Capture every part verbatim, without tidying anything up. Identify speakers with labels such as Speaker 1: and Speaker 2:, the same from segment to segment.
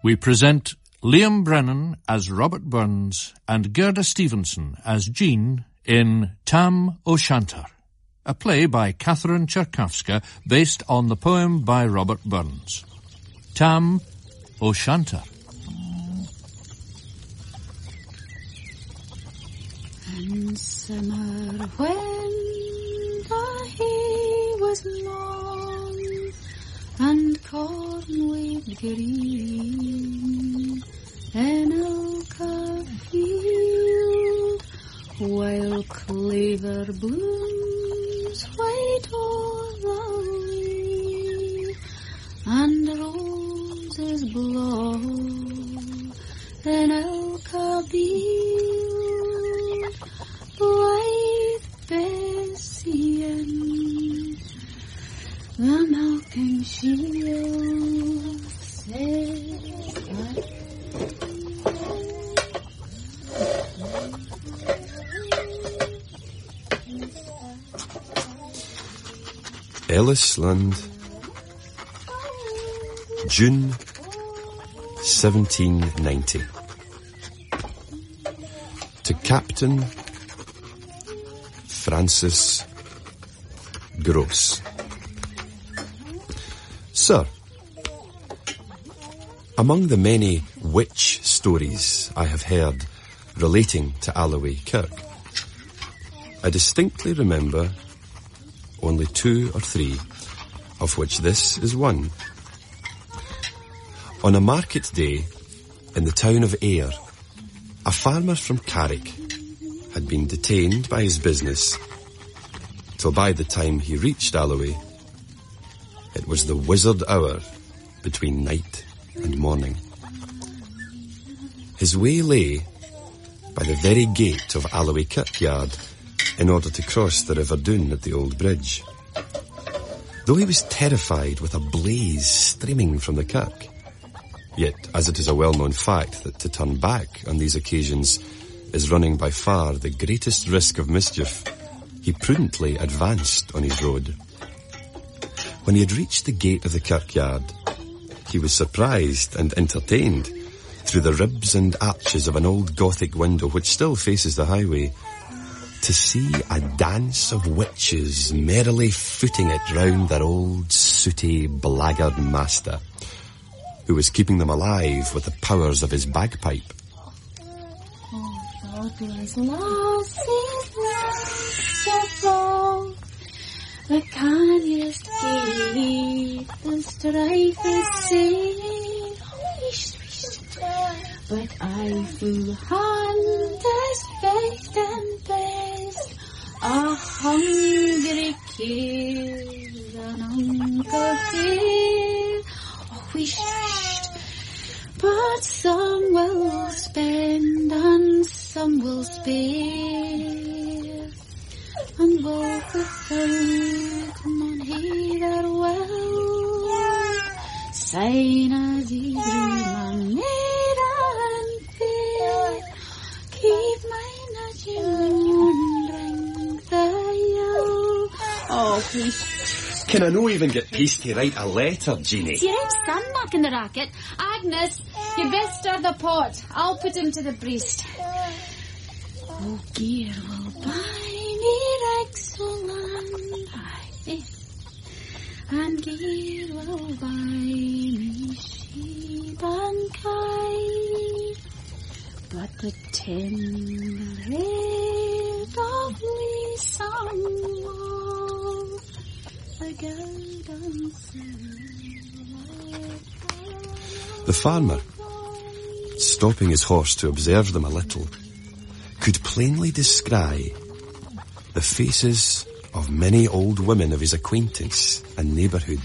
Speaker 1: we present Liam Brennan as Robert Burns and Gerda Stevenson as Jean in Tam O'Shanter, a play by Catherine Tchaikovsky based on the poem by Robert Burns. Tam O'Shanter.
Speaker 2: And summer when the hay was long and corn waved green in Ilka field, while clover blooms white o'er the lea, and roses blow in Ilka field, blithe Bessie in the milking shield said,
Speaker 3: Ellisland, June seventeen ninety. To Captain Francis Gross. Sir, among the many witch stories I have heard relating to Alloway Kirk, I distinctly remember only two or three, of which this is one. On a market day in the town of Ayr, a farmer from Carrick had been detained by his business till by the time he reached Alloway, it was the wizard hour between night and morning. His way lay by the very gate of Alloway Kirkyard in order to cross the River Doon at the old bridge. Though he was terrified with a blaze streaming from the kirk, yet as it is a well-known fact that to turn back on these occasions is running by far the greatest risk of mischief, he prudently advanced on his road. When he had reached the gate of the kirkyard, he was surprised and entertained through the ribs and arches of an old Gothic window which still faces the highway, to see a dance of witches merrily footing it round their old sooty blackguard master, who was keeping them alive with the powers of his bagpipe.
Speaker 2: Oh, Douglas lasses merciful, the canniest gate, the strife is safe, but I full hand as faith and best, a hungry kid, an uncle here, oh, wished, but some will spend and some will spare, and both the folk mon heather well, sign as he drew my maid and fair, keep my nudging wondering the yell. Oh, please.
Speaker 3: Can I no even get peace to write a letter, Jeanie?
Speaker 2: See, I'm son knocking the racket. Agnes, you best stir the pot. I'll put him to the priest. Oh, gear will buy me Rexoland, aye, and gear will buy me sheep and kine, but the tender head of me song of the golden silver.
Speaker 3: The farmer, stopping his horse to observe them a little, could plainly descry the faces of many old women of his acquaintance and neighbourhood.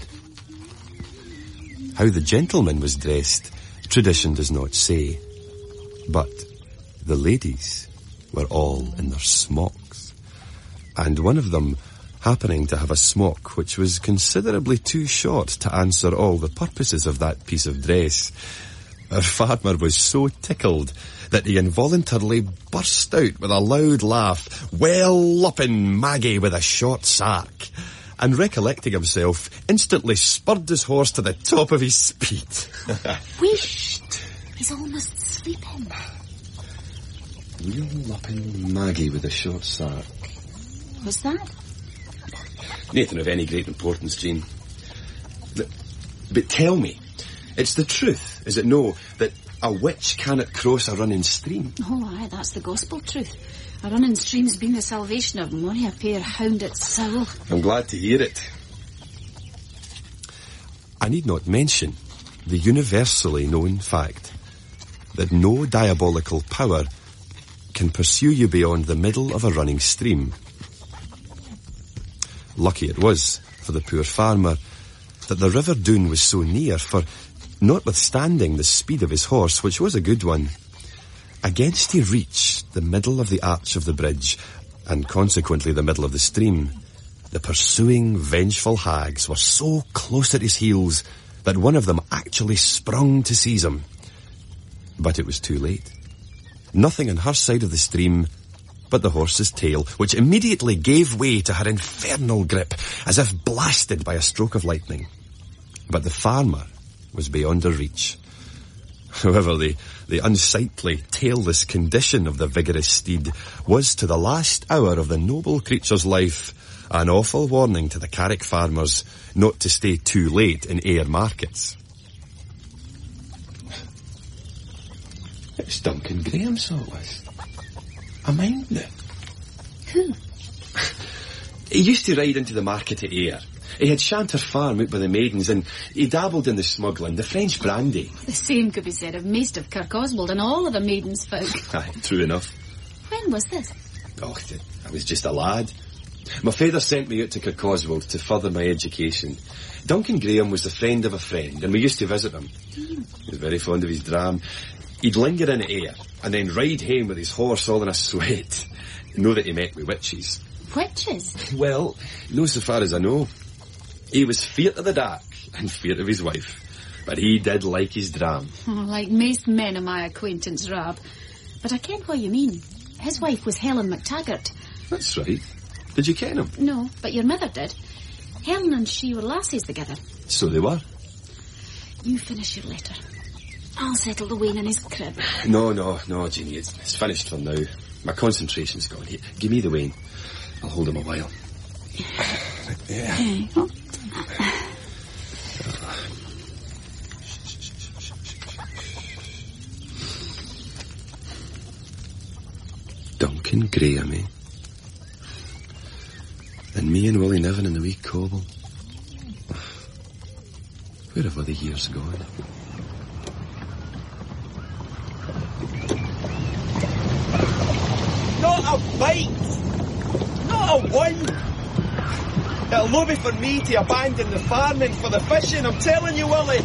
Speaker 3: How the gentleman was dressed, tradition does not say, but the ladies were all in their smocks, and one of them happening to have a smock which was considerably too short to answer all the purposes of that piece of dress. Our farmer was so tickled that he involuntarily burst out with a loud laugh, well upping Maggie with a short sark, and recollecting himself, instantly spurred his horse to the top of his speed.
Speaker 2: Wisht! He's almost sleeping.
Speaker 3: Real mopping Maggie with a short sark.
Speaker 2: What's that?
Speaker 3: Nothing of any great importance, Jean. But, but tell me, it's the truth, is it no, that a witch cannot cross a running stream?
Speaker 2: Oh, aye, that's the gospel truth. A running stream's been the salvation of mony a pair hound at soul.
Speaker 3: I'm glad to hear it. I need not mention the universally known fact that no diabolical power can pursue you beyond the middle of a running stream. Lucky it was for the poor farmer that the River Doon was so near, for notwithstanding the speed of his horse, which was a good one, against he reached the middle of the arch of the bridge, and consequently the middle of the stream, the pursuing vengeful hags were so close at his heels that one of them actually sprung to seize him. But it was too late. Nothing on her side of the stream but the horse's tail, which immediately gave way to her infernal grip, as if blasted by a stroke of lightning. But the farmer was beyond her reach. However, the, the unsightly, tailless condition of the vigorous steed was, to the last hour of the noble creature's life, an awful warning to the Carrick farmers not to stay too late in Ayr markets. It's Duncan Graham, so it was. I mind now.
Speaker 2: Who?
Speaker 3: He used to ride into the market at Ayr. He had Shanter Farm out by the Maidens, and he dabbled in the smuggling, the French brandy.
Speaker 2: The same could be said of most of Kirkoswald and all of the Maidens folk.
Speaker 3: Aye, true enough.
Speaker 2: When was this?
Speaker 3: Oh, I was just a lad. My father sent me out to Kirkoswald to further my education. Duncan Graham was the friend of a friend, and we used to visit him. Mm. He was very fond of his dram. He'd linger in at Ayr, and then ride home with his horse all in a sweat. Know that he met with witches.
Speaker 2: Witches?
Speaker 3: Well, no so far as I know. He was feared of the dark, and feared of his wife. But he did like his dram.
Speaker 2: Oh, like most men of my acquaintance, Rob. But I ken what you mean. His wife was Helen MacTaggart.
Speaker 3: That's right. Did you ken him?
Speaker 2: No, but your mother did. Helen and she were lassies together.
Speaker 3: So they were.
Speaker 2: You finish your letter. I'll settle the Wayne in his crib.
Speaker 3: No, no, no, Jeannie, it's, it's finished for now. My concentration's gone. Here, give me the Wayne. I'll hold him a while. Yeah.
Speaker 2: Hey, oh.
Speaker 3: Duncan Graham, eh? And me and Willie Niven in the wee cobble. Where have all the years gone?
Speaker 4: Not a bite! Not a one! It'll no be for me to abandon the farming for the fishing, I'm telling you, Willie!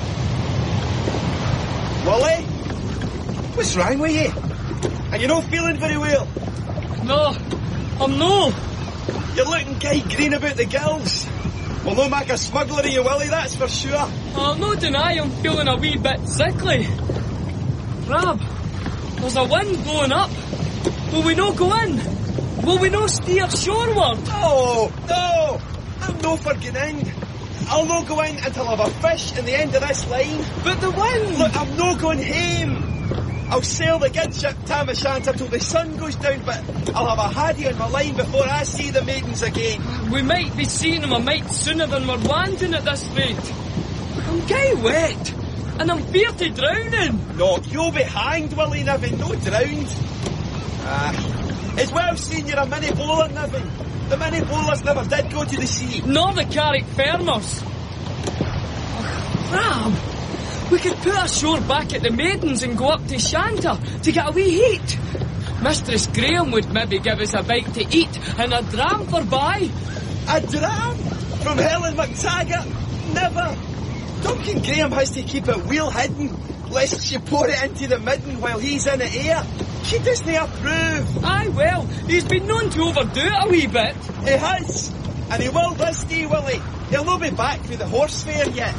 Speaker 4: Willie? What's wrong with you? Are you not feeling very well?
Speaker 5: No, I'm no.
Speaker 4: You're looking gay green about the gills. We'll no make a smuggler of you, Willie, that's for sure.
Speaker 5: I'll no deny I'm feeling a wee bit sickly. Rab, there's a wind blowing up. Will we no go in? Will we no steer shoreward?
Speaker 4: No, no, I'm no for going in. I'll no go in until I have a fish in the end of this line.
Speaker 5: But the wind!
Speaker 4: Look, I'm no going home. I'll sail the good ship Tam O'Shanter till the sun goes down, but I'll have a haddie on my line before I see the maidens again.
Speaker 5: We might be seeing them a mite sooner than we're wanting at this rate. I'm gay wet, and I'm feared to drowning.
Speaker 4: No, you'll be hanged, Willie Niven, no drowned. Ah, it's well seen you're a mini bowler, Niven. The mini bowlers never did go to the sea.
Speaker 5: Nor the Carrick farmers. Oh, Rab! We could put ashore back at the Maidens and go up to Shanter to get a wee heat. Mistress Graham would maybe give us a bite to eat and a dram for buy.
Speaker 4: A dram? From Helen MacTaggart? Never. Duncan Graham has to keep it well hidden, lest she pour it into the midden while he's in the air. She doesn't approve.
Speaker 5: Aye, well, he's been known to overdo it a wee bit.
Speaker 4: He has. And he will this day, Willie. He'll not be back for the horse fair yet.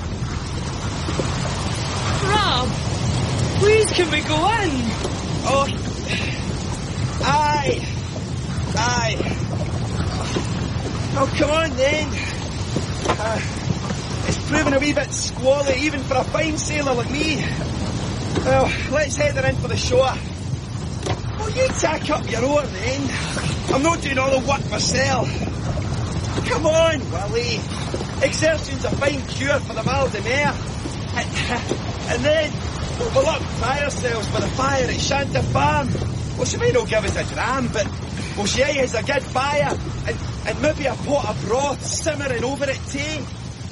Speaker 5: Rab, please can we go in?
Speaker 4: Oh, aye, aye. Oh, come on then. Uh, it's proving a wee bit squally even for a fine sailor like me. Well, let's head her in for the shore. Will you tack up your oar then? I'm not doing all the work myself. Come on, Willie. Exertion's a fine cure for the mal de mer. And, and then we'll up tie ourselves by the fire at Shanta Farm. Well, she may not give us a dram, but well, she has a good fire and, and maybe a pot of broth simmering over it too.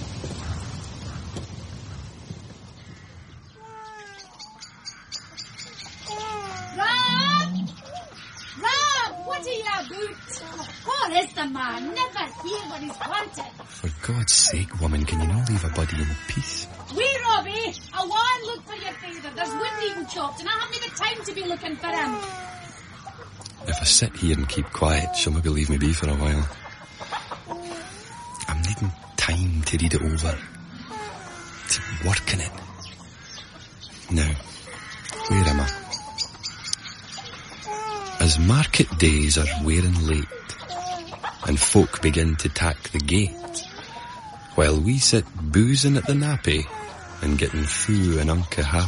Speaker 2: What is the man? Never hear what he's wanted.
Speaker 3: For God's sake, woman, can you not leave a body in peace?
Speaker 2: Wee, Robbie, I want to look for your father. There's wood eating chopped, and I haven't the time to be looking for him.
Speaker 3: If I sit here and keep quiet, she'll maybe leave me be for a while. I'm needing time to read it over, to work in it. Now, where am I? As market days are wearing late, and folk begin to tack the gate, while we sit boozing at the nappy and getting foo and unco hap.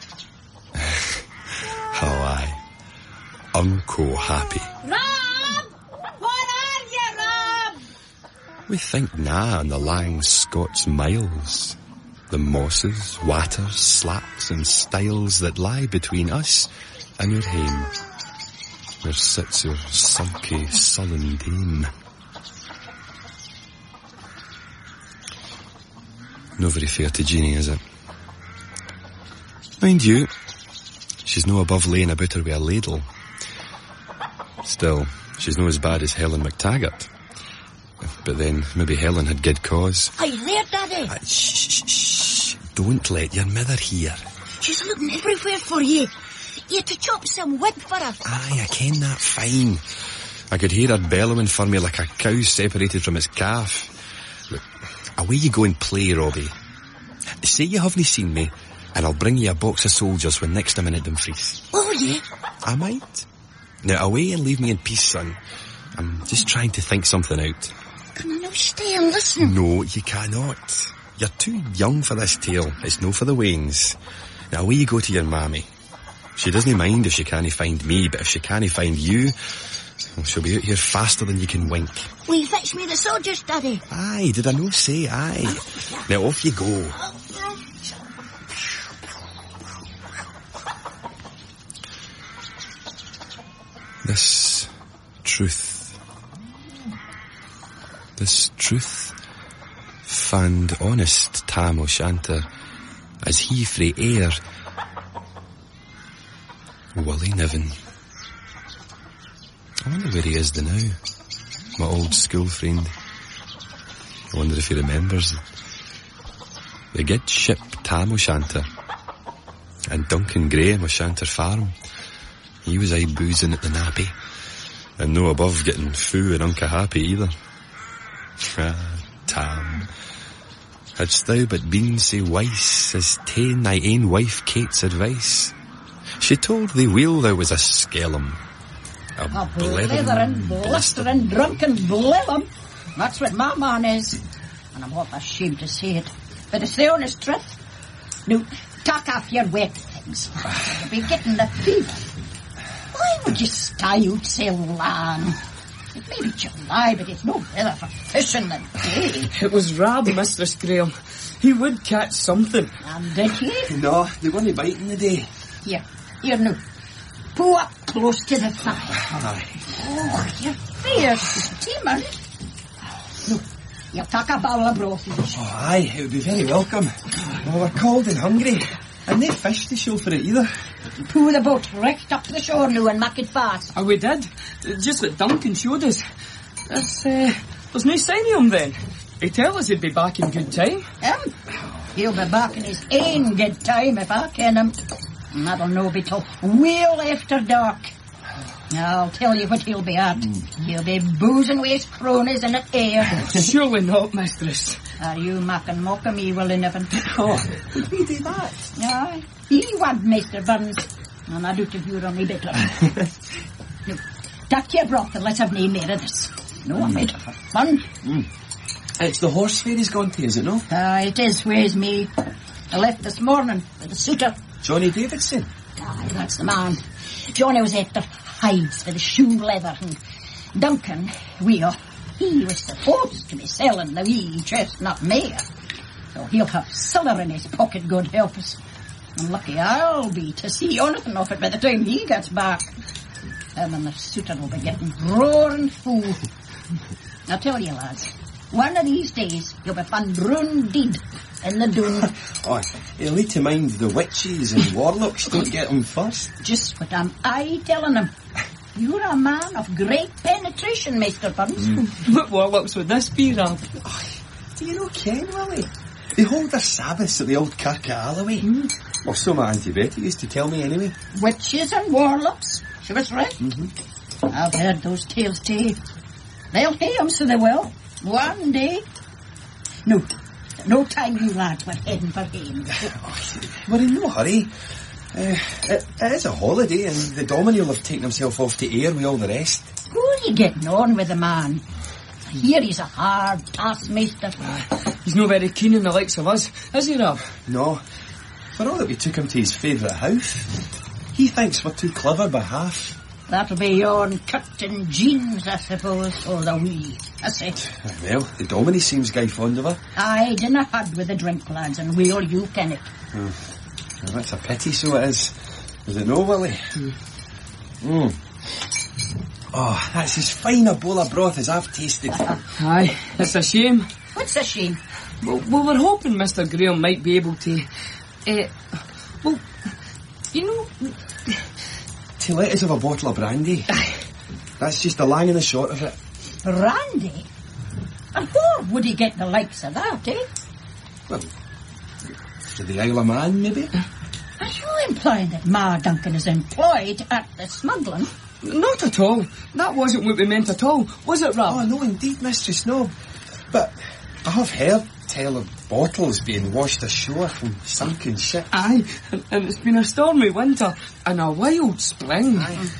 Speaker 3: How I, unco happy.
Speaker 2: Rob! What are you, Rob?
Speaker 3: We think na on the lang Scots miles, the mosses, watters, slaps and stiles that lie between us and your hame, where sits your sulky, sullen dame. No very fair to Jeanie, is it? Mind you, she's no above laying about her with a ladle. Still, she's no as bad as Helen MacTaggart. But then, maybe Helen had good cause.
Speaker 6: Are you there, Daddy?
Speaker 3: Uh, shh, shh, shh. Don't let your mother hear.
Speaker 6: She's looking everywhere for you. You to chop some wood for her.
Speaker 3: Aye, I ken that fine. I could hear her bellowing for me like a cow separated from its calf. Look, away you go and play, Robbie. Say you haven't seen me, and I'll bring you a box of soldiers when next I'm in at Dumfries.
Speaker 6: Oh, yeah?
Speaker 3: I might. Now, away and leave me in peace, son. I'm just trying to think something out.
Speaker 6: Can I now stay and listen?
Speaker 3: No, you cannot. You're too young for this tale. It's no for the wains. Now, away you go to your mammy. She doesn't mind if she can't find me, but if she can't find you, well, she'll be out here faster than you can wink.
Speaker 6: Will you fetch me the soldiers, Daddy?
Speaker 3: Aye, did I no say aye? Oh, yeah. Now off you go. This truth, this truth fand honest Tam O'Shanter as he frae air Willie Niven. I wonder where he is the now, my old school friend. I wonder if he remembers the good ship Tam O'Shanter and Duncan Graham O'Shanter Farm. He was aye boozing at the nappy, and no above getting foo and unca happy either. Ah, Tam, hadst thou but been sae wise as ta'en thy ain wife Kate's advice, she told thee weel thou was a skellum, a,
Speaker 7: a blithering, blistering, drunken blillum. That's what my man is, and I'm not ashamed to say it, but it's the honest truth. Now, tuck off your wet things. You'll be getting the fever. Why would you stay out so long? It may be July, but it's no weather for fishing the day.
Speaker 5: It was Rab, Mistress Graham. He would catch something.
Speaker 7: And did he?
Speaker 4: No, they weren't biting the day.
Speaker 7: Here, here now. Pull up close to the fire.
Speaker 4: Aye.
Speaker 7: Oh, you're fierce, Timon. No, you'll take a bowl of broth.
Speaker 4: Oh, aye, it would be very welcome. Well, we're cold and hungry, and no fish to show for it either.
Speaker 7: Pull the boat right up to the shore now and make it fast.
Speaker 5: Oh, we did. Just what Duncan showed us. There's, uh, there's no sign of him then. He told us he'd be back in good time.
Speaker 7: Him? He'll be back in his own good time if I ken him. And that'll no be till well after dark. Now, I'll tell you what he'll be at. Mm. He'll be boozing with his cronies in the air.
Speaker 5: Surely not, mistress.
Speaker 7: Are you making mock of me, Willie Niven?
Speaker 4: Oh, would we do that?
Speaker 7: Aye. He want Mister Burns, and I do to view on me better. No, take your broth and let's have no more of this. No, I made it for fun.
Speaker 4: Mm. It's the horse fair he's gone to, is it no?
Speaker 7: Aye, it is, where's me? I left this morning with the suitor.
Speaker 4: Johnny Davidson?
Speaker 7: Aye, that's the man. Johnny was after hides for the shoe leather, and Duncan, well, he was supposed to be selling the wee chestnut mare. So he'll have silver in his pocket, God help us. And lucky I'll be to see anything of it by the time he gets back. Him and the suitor will be getting roaring full. I tell you, lads, one of these days you'll be found drowned dead in the Doon.
Speaker 4: Oh, you'll need to mind the witches and warlocks don't get them first.
Speaker 7: Just what am I telling them? You're a man of great penetration, Maester Burns.
Speaker 5: Mm. What warlocks would this be, Rob?
Speaker 4: Oh, do you know Ken, Willie? They hold their Sabbaths at the old kirk at Alloway. Mm. Or so my Auntie Betty used to tell me anyway.
Speaker 7: Witches and warlocks, she was right.
Speaker 4: Mm-hmm.
Speaker 7: I've heard those tales too. They'll pay 'em so they will. One day. No, no time you lads were heading for home.
Speaker 4: We're in no hurry. Uh, it, it is a holiday and the Dominie will have taken himself off to Ayr with all the rest.
Speaker 7: Who are you getting on with the man? Here he's a hard taskmaster.
Speaker 5: He's not very keen on the likes of us, is he, Rob?
Speaker 4: No. For all that we took him to his favourite house, he thinks we're too clever by half.
Speaker 7: That'll be yon Captain Jeans, I suppose, or the wee, that's it.
Speaker 4: Well, the Dominie seems guy fond of her.
Speaker 7: I dinna had with the drink, lads, and we'll you ken it.
Speaker 4: Oh. Well, that's a pity, so it is. Is it no, Willie? Mm. Mm. Oh, that's as fine a bowl of broth as I've tasted.
Speaker 5: Aye, it's a shame.
Speaker 7: What's a shame?
Speaker 5: Well, we were hoping Mister Graham might be able to... Uh, well, you know...
Speaker 4: To let us have a bottle of brandy. That's just the long and the short of it.
Speaker 7: Brandy? And where would he get the likes of that, eh?
Speaker 4: Well, to the Isle of Man, maybe?
Speaker 7: Are you implying that Ma Duncan is employed at the smuggling?
Speaker 5: Not at all. That wasn't what we meant at all, was it, Rob?
Speaker 4: Oh, no, indeed, Mistress, no. But I have heard tell of bottles being washed ashore from sunken ships.
Speaker 5: Aye, and, and it's been a stormy winter and a wild spring.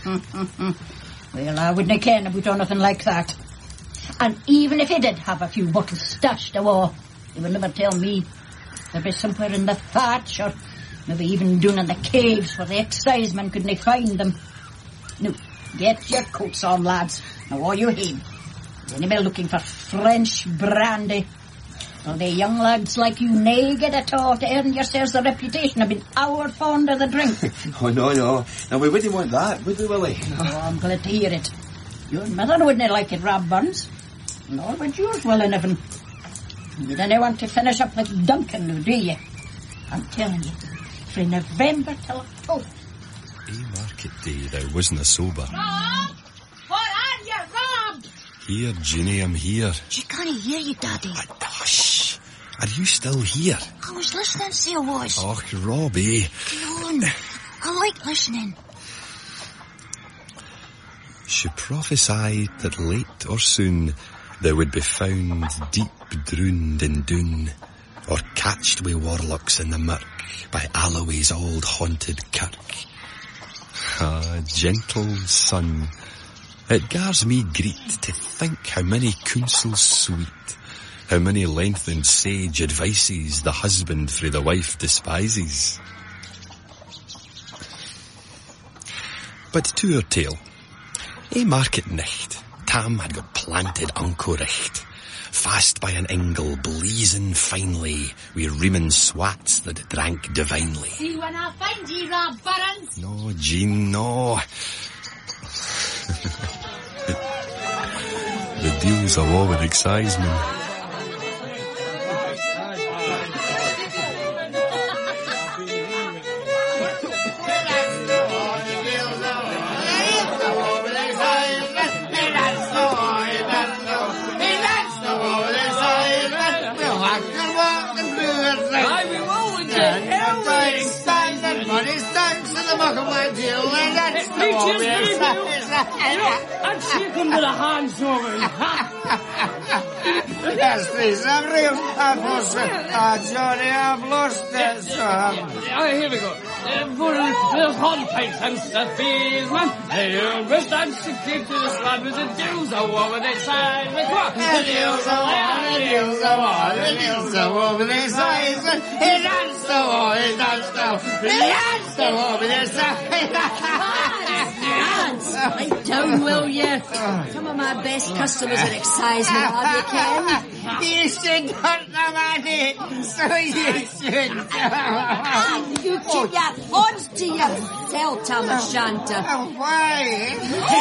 Speaker 7: Well, I wouldn't ken about anything like that. And even if he did have a few bottles stashed away, he would never tell me. There'd be somewhere in the thatch, or maybe even down in the caves where the excisemen couldn't find them. Now, get your coats on, lads. Now, all you heed. Anybody looking for French brandy? Well, the young lads like you nae get at all to earn yourselves the reputation of being our fond of the drink.
Speaker 4: Oh, no, no. Now, we wouldn't want that, would we, Willie?
Speaker 7: Oh, I'm glad to hear it. Your mother wouldn't like it, Rob Burns. Nor would yours, Willie Niven. You don't want to finish up like Duncan, now, do you? I'm telling you, from November till October.
Speaker 3: A market day thou wasna sober.
Speaker 6: Rob! Where are you, Rob?
Speaker 3: Here, Ginny, I'm here.
Speaker 6: She can't hear you, Daddy.
Speaker 3: Uh, hush! Are you still here?
Speaker 6: I was listening, so I was.
Speaker 3: Och, Robbie.
Speaker 6: Go on. I like listening.
Speaker 3: She prophesied that late or soon thou would be found deep drowned in Doon, or catched wi' warlocks in the murk by Alloway's old haunted kirk. Ah, gentle son, it gars me greet to think how many counsels sweet, how many lengthened sage advices the husband frae the wife despises. But to our tale. A market nicht, Tam had got planted anchoricht, fast by an ingle blazing finely, wi' reemin swats that drank divinely.
Speaker 6: See when I find ye, Rob Burns?
Speaker 3: No, Jean, no. The deal's a war with excisemen.
Speaker 5: I'd shake him with a hands over.
Speaker 8: Yes, please, I'm real. I've lost it. Ah, Johnny, I've lost it. So, um,
Speaker 5: Oh, here we go. For there's hornpipes and stuff, man. Hey, Miss Dance, keep to the slab with the deals a war with its side. The deals a war, the deals a war, the deals a war with its eyes. He danced the war, he danced the war, he danced the war with its eyes.
Speaker 7: Dance! Right down, will you? Some of my best customers are excisemen, have you, Ken?
Speaker 8: You should hurt them, Annie. So you should.
Speaker 7: You keep your thoughts to yourself, Tam O'Shanter.
Speaker 8: Oh, why?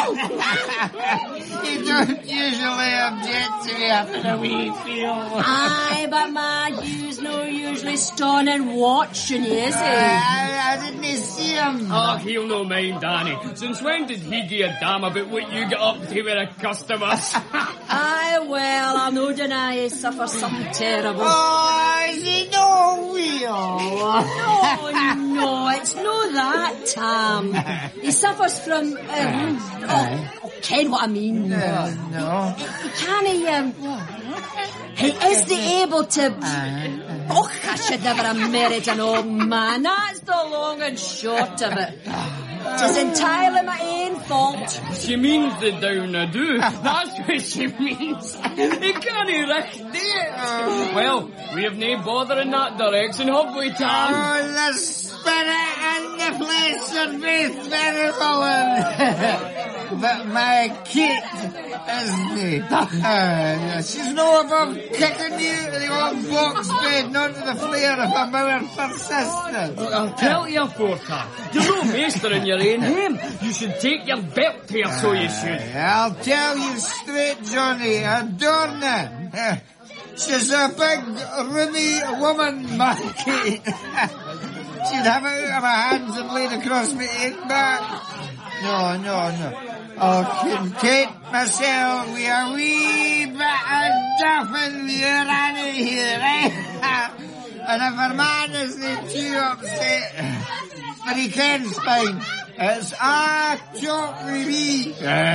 Speaker 8: You don't usually object to me having a wee feel.
Speaker 7: Aye, but my Hugh's no usually stoned watching you, is he?
Speaker 8: I, I didn't see him.
Speaker 5: Oh, he'll no mind, Danny. Since when did he give a damn about what you get up to with the customers?
Speaker 7: Aye, well, I no deny he suffers something terrible.
Speaker 8: Oh, is he no wheel?
Speaker 7: No, no, it's no that, Tam. He suffers from, um, oh, oh, Ken what I mean.
Speaker 8: Uh, no.
Speaker 7: Can he, um, he isn't able to, oh, I should never have married an old man. That's the long and short of it. It's entirely my own fault.
Speaker 5: She means the down a do. That's what she means. He can't recht do it. Well, we've no bother in that direction, have we, Tam?
Speaker 8: Oh, the spirit and the flesh are both very fallen. But my Kate isn't. Uh, she's no above kicking you in the old box bed, not to the flare if a mower persisted.
Speaker 5: I'll tell you, poor Tam, you're no master in your own home. You should take your belt to her, so you should.
Speaker 8: Uh, I'll tell you straight, Johnny, Adorna. Uh, she's a big, ruddy woman, my Kate. She'd have it out of my hands and laid across me eight back. No, no, no. Oh, Kate, myself, we are wee bit of duffin' we are out of here, eh? And if our man isn't too upset, but he can fine. It's a chop with me.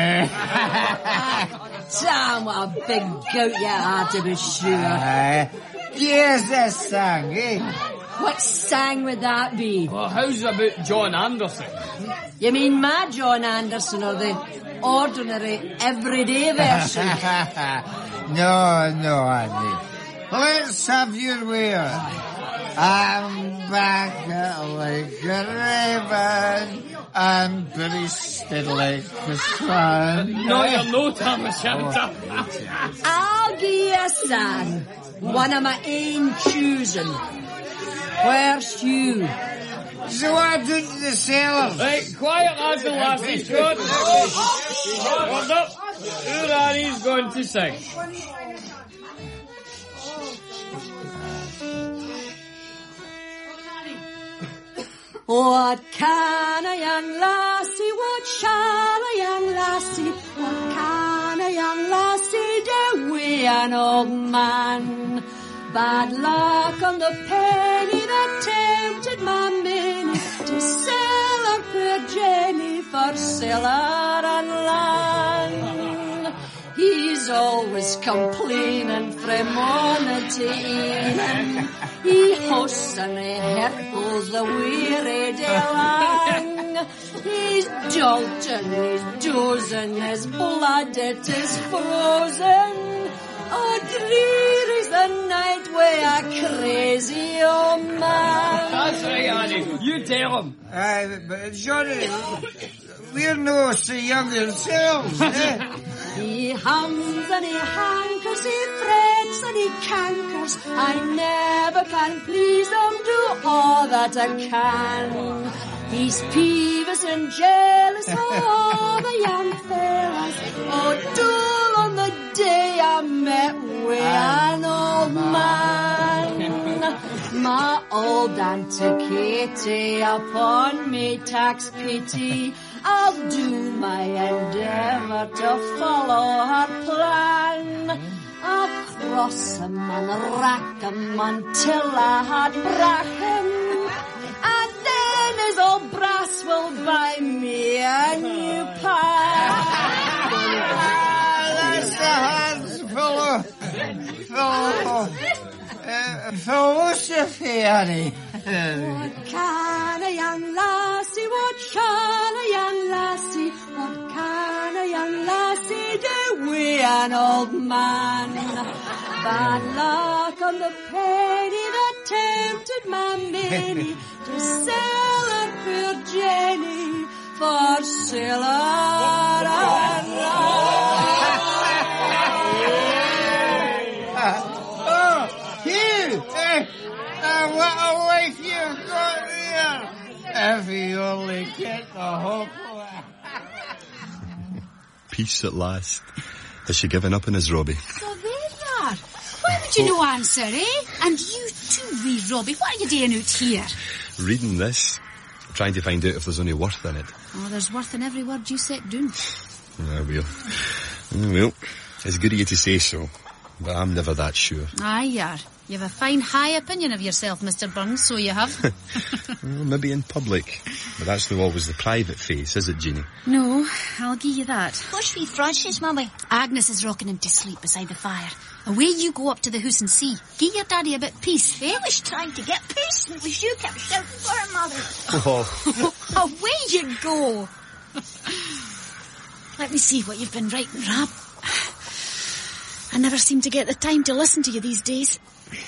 Speaker 7: Tam, what a big goat you are, to be sure.
Speaker 8: Uh, here's this song, eh?
Speaker 7: What sang would that be?
Speaker 5: Well, how's about John Anderson?
Speaker 7: You mean my John Anderson or the ordinary, everyday version?
Speaker 8: No, no, Andy. Let's have your way. I'm back like a raven. I'm priested like a swan.
Speaker 5: No, you're no Tam O'Shanter.
Speaker 7: I'll give you a song. One of my own choosing. Where's you?
Speaker 8: So I down to the cellar.
Speaker 5: Right, quiet lads and lassies. Good. Hold up. Who are he's going to sing?
Speaker 7: What can a young lassie, what shall a young lassie, what can a young lassie do with an old man? Bad luck on the penny that tempted my Minnie to sell her poor Jenny for silver and land. He's always complaining from morning to evening. He hosts and he heckles the weary day long. He's jolting, he's dozing, his blood it is frozen. Oh, drear is the night where a crazy old man.
Speaker 5: That's right, Annie. You tell him.
Speaker 8: Aye, but Johnny, we're no so young ourselves, eh?
Speaker 7: He hums and he hankers, he frets and he cankers. I never can please him, do all that I can. He's peevish and jealous of all the young fellas. Oh, dull on the day I met with an old man. My old Auntie Katie upon me tax pity. I'll do my endeavour to follow her plan. I'll cross him and rack him until I had brack him. And then his old brass will buy me a new pan.
Speaker 8: That's the hands full of, full of, uh, philosophy, Annie.
Speaker 9: What can a young lassie, what shall a young lassie, what can a young lassie do with an old man? Bad luck on the penny that tempted my Minnie to sell her poor Jenny for siller and
Speaker 8: Oh, Hugh! Eh, uh, what a wife you've got there! If you only get the hope.
Speaker 3: Peace at last. Has she given up on us, Robbie?
Speaker 2: So there you are. Why would you no answer, eh? And you too, wee Robbie. What are you doing out here?
Speaker 3: Reading this. Trying to find out if there's any worth in it.
Speaker 2: Oh, there's worth in every word you set down.
Speaker 3: Ah, well. Well, it's good of you to say so. But I'm never that sure.
Speaker 2: Aye, you are. You have a fine high opinion of yourself, Mister Burns, so you have.
Speaker 3: Well, maybe in public. But that's not always the private face, is it, Jeannie?
Speaker 2: No, I'll give you that.
Speaker 6: What's wee Francis, Mummy?
Speaker 2: Agnes is rocking him to sleep beside the fire. Away you go up to the house and see. Give your daddy a bit of peace, eh?
Speaker 6: He was trying to get peace, and it was you kept shouting for him, Mother.
Speaker 3: Oh.
Speaker 2: Away you go. Let me see what you've been writing, Rab. I never seem to get the time to listen to you these days.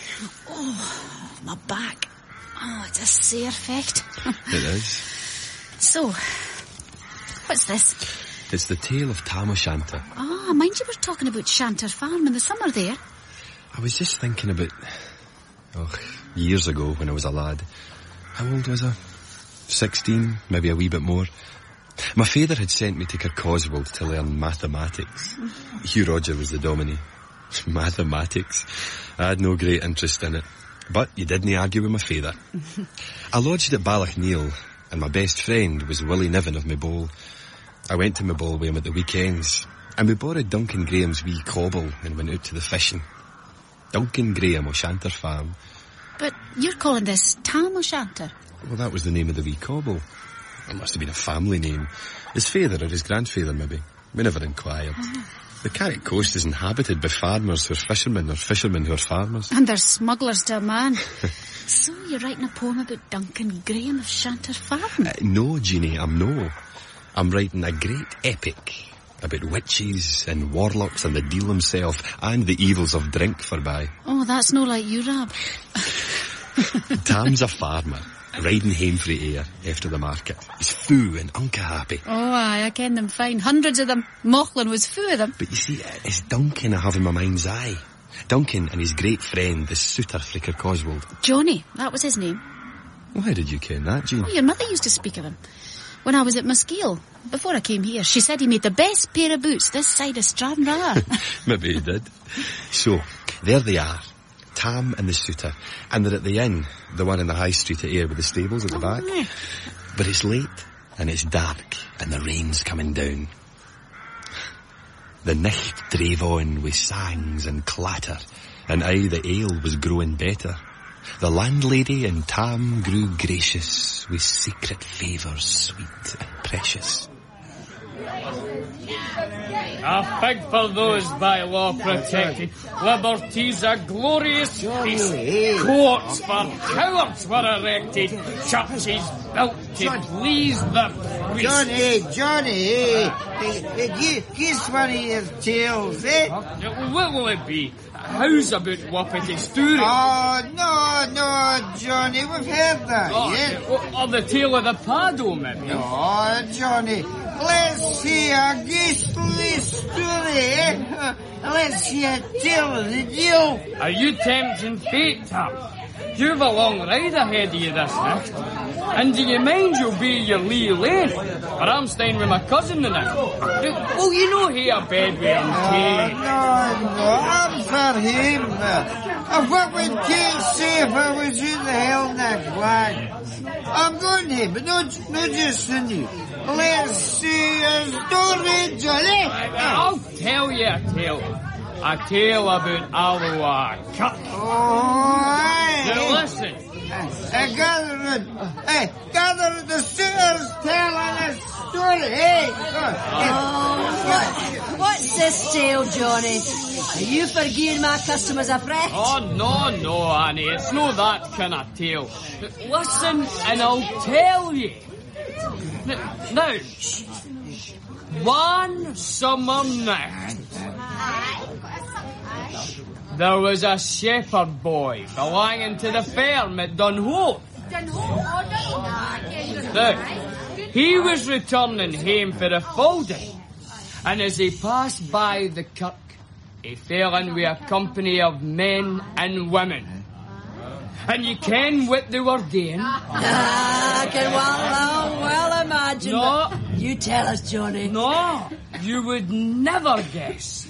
Speaker 2: Oh, my back. Oh, it's a sore effect.
Speaker 3: It is.
Speaker 2: So, what's this?
Speaker 3: It's the tale of Tam O'Shanter.
Speaker 2: Ah, mind you were talking about Shanter Farm in the summer there.
Speaker 3: I was just thinking about, oh, years ago when I was a lad. How old was I? Sixteen, maybe a wee bit more. My father had sent me to Kirkoswald to learn mathematics. Hugh Roger was the dominie. Mathematics. I had no great interest in it. But you didn't argue with my father. I lodged at Ballochneil, and my best friend was Willie Niven of Maybole. I went to Maybole with him at the weekends, and we borrowed Duncan Graham's wee cobble and went out to the fishing. Duncan Graham O'Shanter Farm.
Speaker 2: But you're calling this Tam O'Shanter?
Speaker 3: Well, that was the name of the wee cobble. It must have been a family name. His father or his grandfather, maybe. We never inquired. Oh. The Carrick Coast is inhabited by farmers who are fishermen or fishermen who are farmers.
Speaker 2: And they're smugglers to a man. So you're writing a poem about Duncan Graham of Shanter Farm?
Speaker 3: Uh, no, Jeannie, I'm no. I'm writing a great epic about witches and warlocks and the deal himself and the evils of drink forby.
Speaker 2: Oh, that's no like you, Rab.
Speaker 3: Tam's a farmer, riding hame for the air after the market. He's fou and unca happy.
Speaker 2: Oh, aye, I ken them fine. Hundreds of them. Mauchline was fou of them.
Speaker 3: But you see, it's Duncan I have in my mind's eye. Duncan and his great friend, the suitor frae Kirkoswald.
Speaker 2: Johnny, that was his name.
Speaker 3: Well, how did you ken that, Jean?
Speaker 2: Oh, your mother used to speak of him. When I was at Muskeil, before I came here, she said he made the best pair of boots this side of Stranraer.
Speaker 3: Maybe he did. So, there they are. Tam and the suitor. And they're at the inn, the one in the high street at Ayr with the stables at the oh, back. Right. But it's late, and it's dark, and the rain's coming down. The nicht drave on with sangs and clatter, and aye, the ale was growing better. The landlady and Tam grew gracious, with secret favours sweet and precious.
Speaker 5: A fig for those by law protected. Liberty's a glorious feast. Courts for cowards were erected. Churches built to please the priest.
Speaker 8: Johnny, Johnny, uh, give one of your tales, eh?
Speaker 5: Uh, what will it be? How's about Wapiti story?
Speaker 8: Oh, no, no, Johnny, we've heard that,
Speaker 5: oh,
Speaker 8: yeah?
Speaker 5: Or, or the tale of the Pado, maybe?
Speaker 8: Oh, Johnny, let's see a ghastly story, eh? Let's see a tale of the deal.
Speaker 5: Are you tempting fate, Tam? You've a long ride ahead of you this night. And do you mind you'll be your Lee Lane? Or I'm staying with my cousin tonight. Oh, you know here, bed with him,
Speaker 8: Kate. No, no, I'm for him. Uh, what would Kate say if I was in the Hellneck Flag? I'm going him, but no, no just in you. Let's see a story, Johnny.
Speaker 5: I'll tell you a tale. A tale about Alloa Cut.
Speaker 8: Oh, aye.
Speaker 5: Now listen.
Speaker 8: Uh, gather, hey, gather the suitors telling a story, hey.
Speaker 6: Oh, what, what's the
Speaker 9: this tale, Johnny. Are you forgetting my customers a friend?
Speaker 5: Oh, no, no, Annie, it's no that kind of tale. Listen, and I'll tell you. N- now, one summer night, there was a shepherd boy belonging to the farm at Dunhoe. Now, he was returning home for a full day, and as he passed by the kirk, he fell in with a company of men and women. And you ken what they were doing?
Speaker 9: Ah, I can well, well imagine.
Speaker 5: No.
Speaker 9: But you tell us, Johnny.
Speaker 5: No, you would never guess.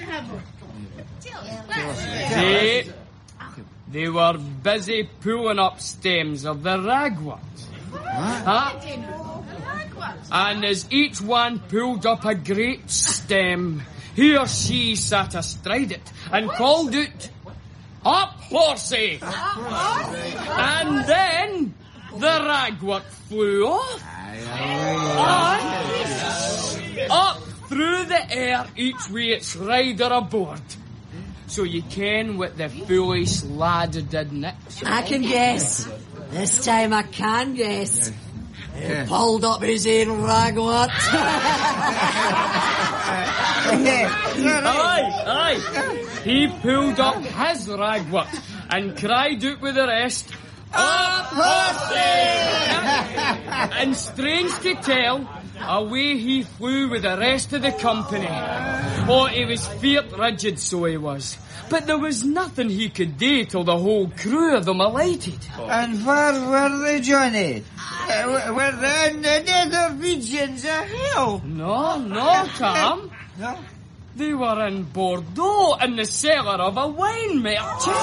Speaker 5: They, they were busy pulling up stems of the ragwort. Huh? And as each one pulled up a great stem, he or she sat astride it and called it, "Up, horsey!" And then the ragwort flew off. And up through the air each way its rider aboard. So you ken what the foolish lad did next?
Speaker 9: I can guess. This time I can guess.
Speaker 8: Yeah.
Speaker 9: He pulled up his own ragwort.
Speaker 5: Aye, aye. He pulled up his ragwort and cried out with the rest, "Up, horsey!" And strange to tell, away he flew with the rest of the company. Oh, he was feart rigid, so he was. But there was nothing he could do till the whole crew of them alighted.
Speaker 8: And where were they, Johnny? Uh, were they in the nether regions of hell?
Speaker 5: No, no, Tom.
Speaker 8: No?
Speaker 5: They were in Bordeaux in the cellar of a wine merchant.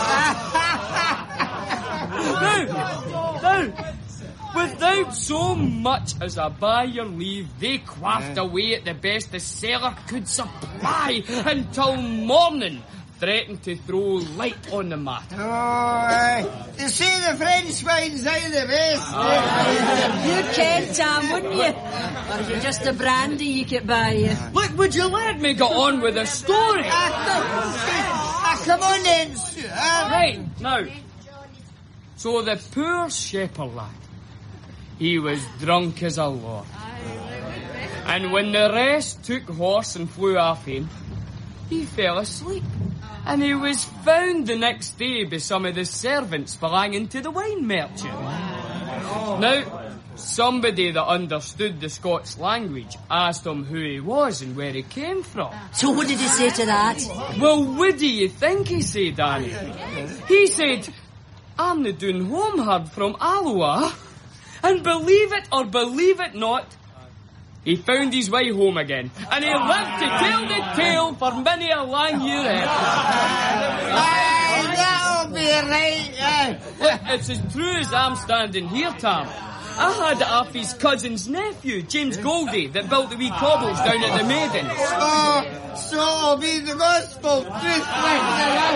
Speaker 5: now, now, without so much as a by your leave, they quaffed away at the best the cellar could supply until morning, threatened to throw light on the matter.
Speaker 8: Oh, aye. They say the French wine's out the best.
Speaker 9: You can, Tom, wouldn't you? Or is it just the brandy you could buy you?
Speaker 5: Look, would you let me go on with the story?
Speaker 8: Ah, come on then, sir.
Speaker 5: Right, now. So the poor shepherd lad, he was drunk as a lord. And when the rest took horse and flew off him, he fell asleep. And he was found the next day by some of the servants belonging to the wine merchant. Now, somebody that understood the Scots language asked him who he was and where he came from.
Speaker 9: So what did he say to that?
Speaker 5: Well, what do you think he said, Annie? He said, "I'm the Dunhoe herd from Alloa." And believe it or believe it not, he found his way home again, and he lived to tell the tale for many a long year after.
Speaker 8: Aye, that'll be right. Aye.
Speaker 5: Look, it's as true as I'm standing here, Tom. I had it off his cousin's nephew, James Goldie, that built the wee cobbles down at the Maidens.
Speaker 8: Oh, so it'll be the gospel truth like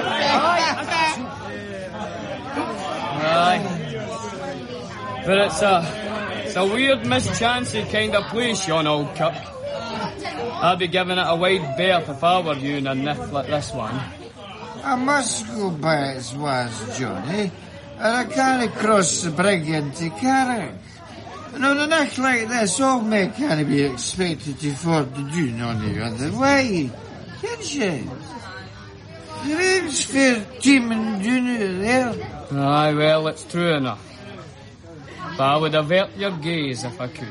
Speaker 5: Aye. But it's a, it's a weird mischancy kind of place, yon old kirk. I'd be giving it a wide berth if I were you in a niff like this one.
Speaker 8: I must go by its was, Johnny, or I can't cross the brig into Carrick. And on a night like this, old men can't be expected to afford to do none the other way, can you? Your aim's fair team and doing it there.
Speaker 5: Aye, well, it's true enough. But I would avert your gaze if I could.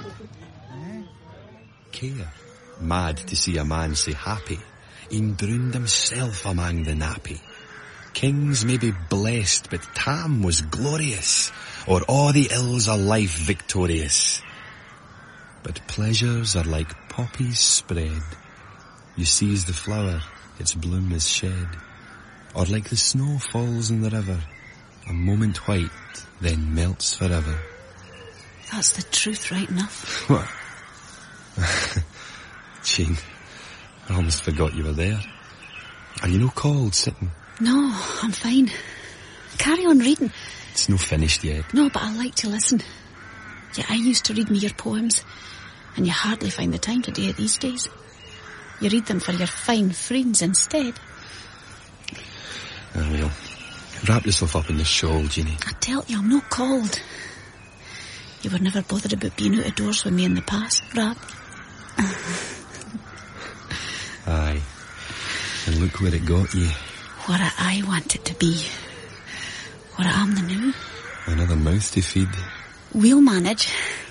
Speaker 3: Care, mad to see a man so happy, e'en drowned himself among the nappy. Kings may be blessed, but Tam was glorious, or all the ills of life victorious. But pleasures are like poppies spread. You seize the flower, its bloom is shed. Or like the snow falls in the river, a moment white, then melts forever.
Speaker 2: That's the truth, right enough.
Speaker 3: What? Jean, I almost forgot you were there. Are you no cold sitting?
Speaker 2: No, I'm fine. Carry on reading.
Speaker 3: It's no finished yet.
Speaker 2: No, but I like to listen. Yeah, I used to read me your poems, and you hardly find the time to do it these days. You read them for your fine friends instead.
Speaker 3: Ah, well, wrap yourself up in this shawl, Jeannie.
Speaker 2: I tell you, I'm not cold. You were never bothered about being out of doors with me in the past, Rab.
Speaker 3: Aye. And look where it got you.
Speaker 2: What I want it to be. What I am the now.
Speaker 3: Another mouth to feed.
Speaker 2: We'll manage.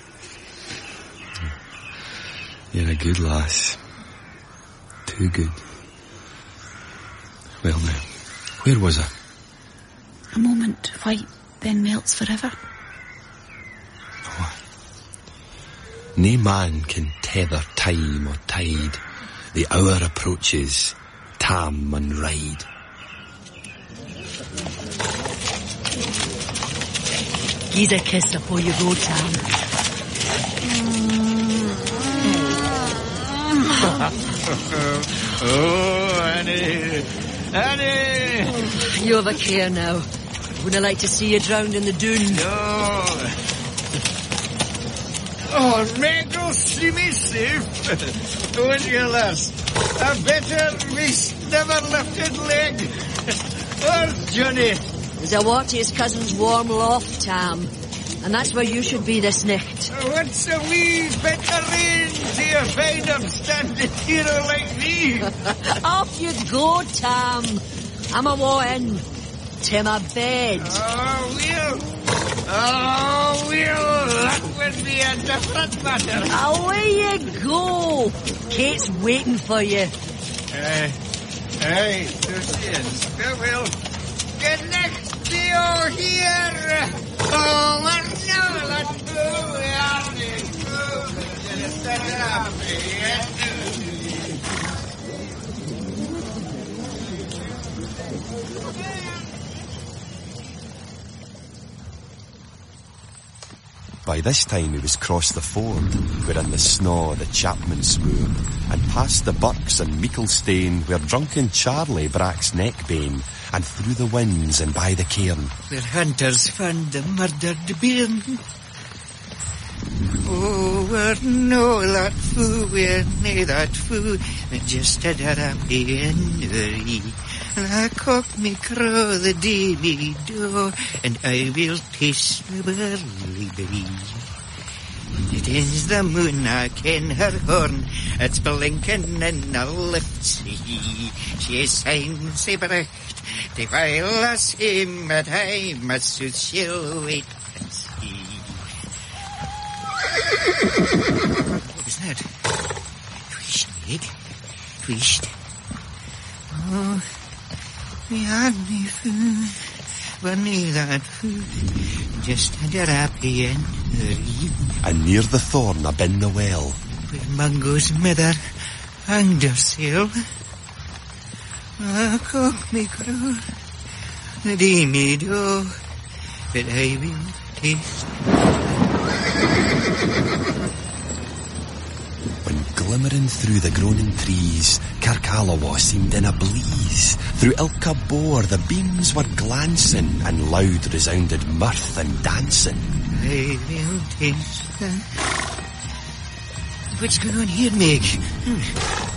Speaker 3: You're a good lass. Too good. Well now, where was I?
Speaker 2: A moment white, then melts forever.
Speaker 3: Oh. Nae man can tether time or tide. The hour approaches, Tam and ride.
Speaker 6: Give a kiss before you go, Tam.
Speaker 8: Oh, Annie, Annie!
Speaker 6: Oh, you have a care now. Wouldn't I like to see you drowned in the dune?
Speaker 8: No. Oh, Meg will see me safe. Don't you, lass? A better miss never lifted leg. Where's Johnny?
Speaker 6: There's a walk to his cousin's warm loft, Tam. And that's where you should be this night.
Speaker 8: What's a wee bit of rain to you find him standing here like me?
Speaker 6: Off you go, Tam. I'm a wa in. To my bed.
Speaker 8: Oh, Will. Oh, Will. That would be a different matter.
Speaker 6: Away you go. Kate's waiting for you.
Speaker 8: Aye. Aye, there she is. Farewell. Good night to you here. Oh, I know that fool we are the fool. Just set it up here.
Speaker 3: By this time he was crossed the ford, wherein the snaw the chapmans moor, and past the Burks and Meeklestane, where drunken Charlie bracks neckbane, and through the winds and by the cairn.
Speaker 8: Where hunters found the murdered bairn. Oh, we're no that fool, we're nae that fool, we're just a happy endery. And I cock me crow the day me do, and I will taste the barley berry. It is the moon, I ken her horn, it's blinking in a lift sea. She shines sae bright, the while I swim at I must she'll wait and see. What was that? Twist, Nick. Twist. Oh, we had me food, but nae that food, just had a happy and hurry.
Speaker 3: And near the thorn abin the well,
Speaker 8: Where Mungo's mother hanged herself. Ah, cock me crow, the day me do, that I will taste.
Speaker 3: when glimmering through the groaning trees, Kirkalawa seemed in a bleeze. Through ilka bore the beams were glancing, and loud resounded mirth and dancing.
Speaker 8: I will taste that. What's going on here, Meg? Hmm.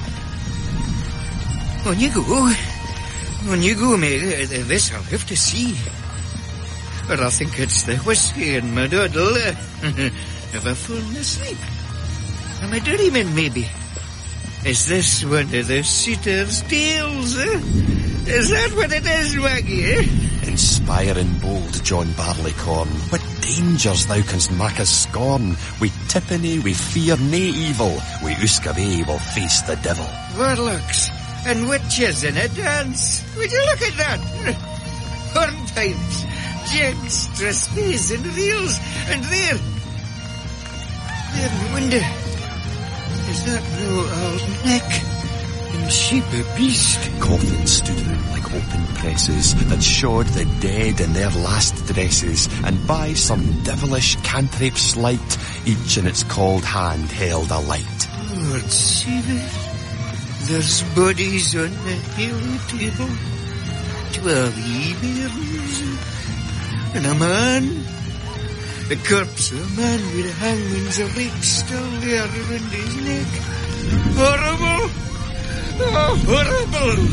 Speaker 8: On you go. On you go, Meg. This I'll have to see. But I think it's the whiskey in my doddle. Have I fallen asleep? Am I dreaming, maybe? Is this one of the suitor's tales, eh? Is that what it is, Maggie, eh?
Speaker 3: Inspiring bold John Barleycorn, what dangers thou canst mak us scorn. We tippany, we fear nae evil, we Uskaway will face the devil.
Speaker 8: Warlocks and witches in a dance. Would you look at that? Hornpipes, jigs, trespass and reels, and there, there in the window, is that no old neck and sheep a beast?
Speaker 3: Coffins stood round like open presses that showed the dead in their last dresses, and by some devilish cantrip sleight, each in its cold hand held a light.
Speaker 8: Lord save it. There's bodies on the hill table, twelve e-bairns, and a man, the corpse of a man with a hangman's leg still there around his neck. Horrible! Horrible!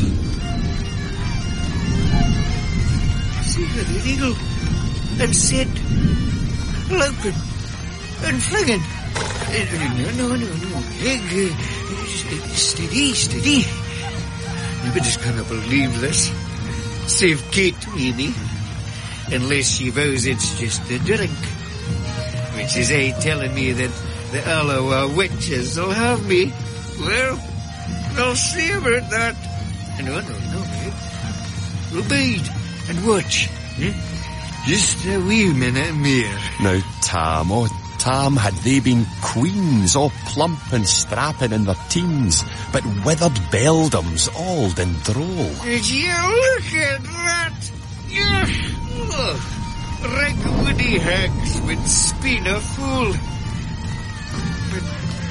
Speaker 8: See the eagle and said, loping and flinging. No, no, no, no. Egg, uh, steady, steady. Nobody's gonna believe this. Save Kate, maybe. Unless she vows it's just a drink. Which is A telling me that the Alloa witches will have me. Well, I'll see about that. No, no, no, mate. We'll bide and watch. Hmm? Just a wee minute mere.
Speaker 3: Now, Tam, oh, Tam, had they been queens, all plump and strapping in their teens, but withered beldams, all in droll.
Speaker 8: Did you look at that? Oh, right woody hags would spin a fool. But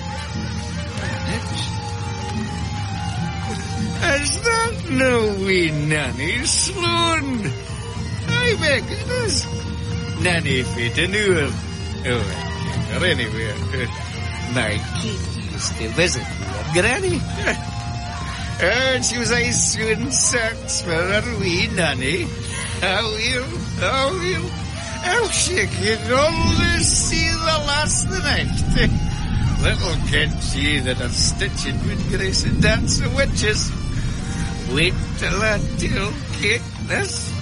Speaker 8: is that no wee Nanny Sloan? I beg it is. Nanny Fittenur. Oh, or anywhere. My Kate used to visit me, Granny. And she was a soon search for her wee Nanny. How will, how will, how she could only see the last night. Little kid she that I'm stitching with Grace and dance of witches. Wait till I tell Kate this.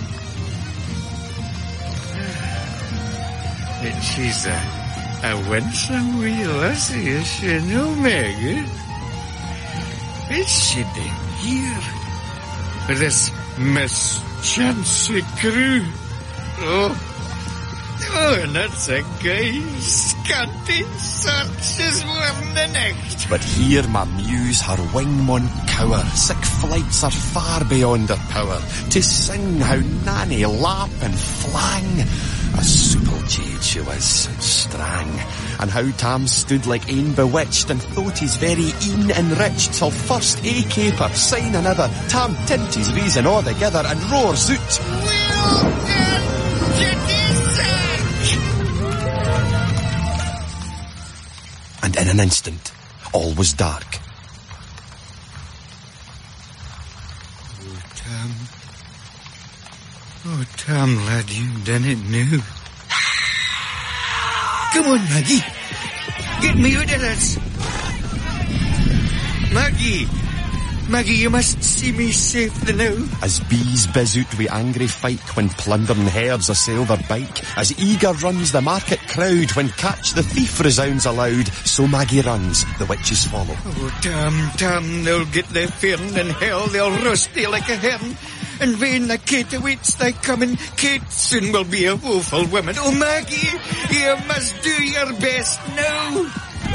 Speaker 8: And she's a... A winsome wee lassie, is she no, Meg? Is she then here? With this Miss Chancy Crew? Oh, oh, and that's a gay, scanty search is one the next.
Speaker 3: But here my muse her wing maun cower, sick flights are far beyond her power, to sing how Nanny lap and flang. A supple jade she was, and strang, and how Tam stood like ane bewitched, and thought he's very een enriched, till first a caper, sign another, Tam tint his reason all together, and roars out, and in an instant, all was dark.
Speaker 8: Oh, Tam. Oh, Tam, lad, you done it now. Come on, Maggie. Get me out of this. Maggie. Maggie, you must see me safe the now.
Speaker 3: As bees bizz out wi' angry fight when plundering herds assail their bike, as eager runs the market crowd when catch the thief resounds aloud, so Maggie runs, the witches follow.
Speaker 8: Oh, Tam, Tam, they'll get their fern in hell, they'll roast thee like a hern. And when the Kate awaits thy coming, Kate soon will be a woeful woman. Oh, Maggie, you must do your best now.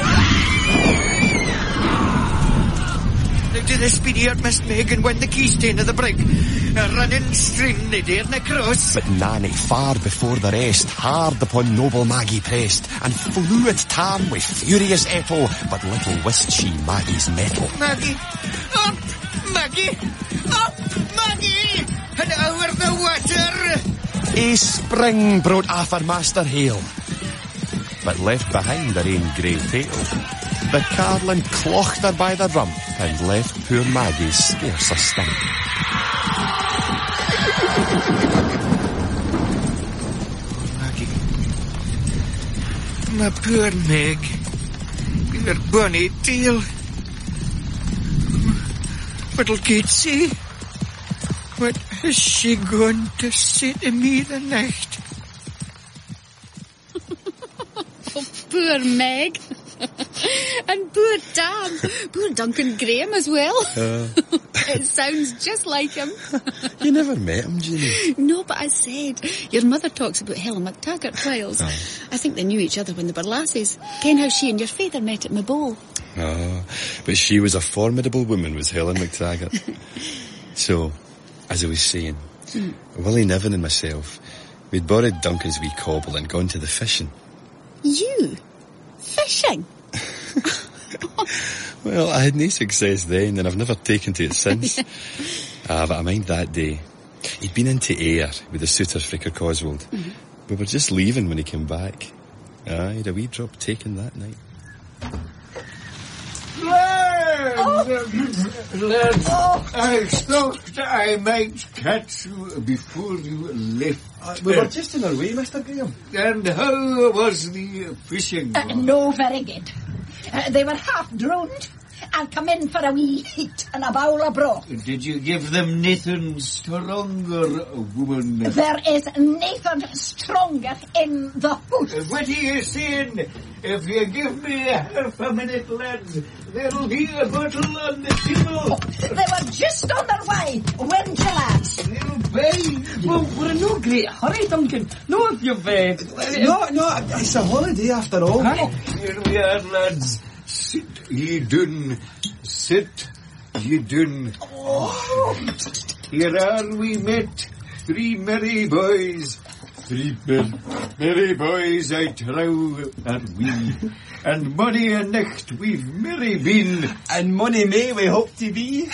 Speaker 8: Now to the speedy utmost, Meg, and when the keystone of the brig, a running stream they darena cross.
Speaker 3: But Nanny, far before the rest, hard upon noble Maggie pressed, and flew at Tam with furious ettle, but little wist she Maggie's mettle.
Speaker 8: Maggie, up, Maggie, up, Maggie, and over the water.
Speaker 3: A spring brought off her master hail, but left behind her ain grey tail. The carlin clocked her by the rump, and left poor Maggie scarce a stump.
Speaker 8: Maggie, my poor Meg, your bonny tail. What'll Kate say? What is she going to say to me the night?
Speaker 2: Oh, poor Meg. And poor Tam. Poor Duncan Graham as well. Uh. It sounds just like him.
Speaker 3: You never met him, Jeannie?
Speaker 2: No, but I said, your mother talks about Helen MacTaggart whiles. Oh. I think they knew each other when they were lassies. Ken how she and your father met at Maboe.
Speaker 3: Oh, but she was a formidable woman, was Helen MacTaggart. So, as I was saying, mm. Willie Niven and myself, we'd borrowed Duncan's wee cobble and gone to the fishing.
Speaker 2: You? Fishing?
Speaker 3: Well, I had no success then, and I've never taken to it since. Ah, uh, but I mind that day. He'd been into Ayr with a suitor for Kirkoswald. Mm-hmm. We were just leaving when he came back. Ah, he had a wee drop taken that night.
Speaker 8: Glenn!
Speaker 2: Oh,
Speaker 8: Lads, I thought I might catch you before you left.
Speaker 4: Uh, we were just on our way, Mister Graham.
Speaker 8: And how was the fishing?
Speaker 7: Uh, no, very good. Uh, they were half drowned. I'll come in for a wee heat and a bowl of broth.
Speaker 8: Did you give them Nathan stronger, woman?
Speaker 7: There is Nathan stronger in the house.
Speaker 8: Uh, what are you saying? If you give me a half a minute, lads, there'll be a bottle on the table.
Speaker 7: Oh, they were just on their way. When, lads?
Speaker 8: They'll pay.
Speaker 5: Well, we're in no great hurry, Duncan. No, if you've... Uh,
Speaker 4: No, no, it's a holiday after all.
Speaker 5: Aye.
Speaker 8: Here we are, lads. Sit ye doon. Sit ye doon.
Speaker 7: Oh.
Speaker 8: Here are we met, three merry boys. Three mer- merry boys, I trow, are we. And mony a night we've merry been.
Speaker 4: And money may we hope to be.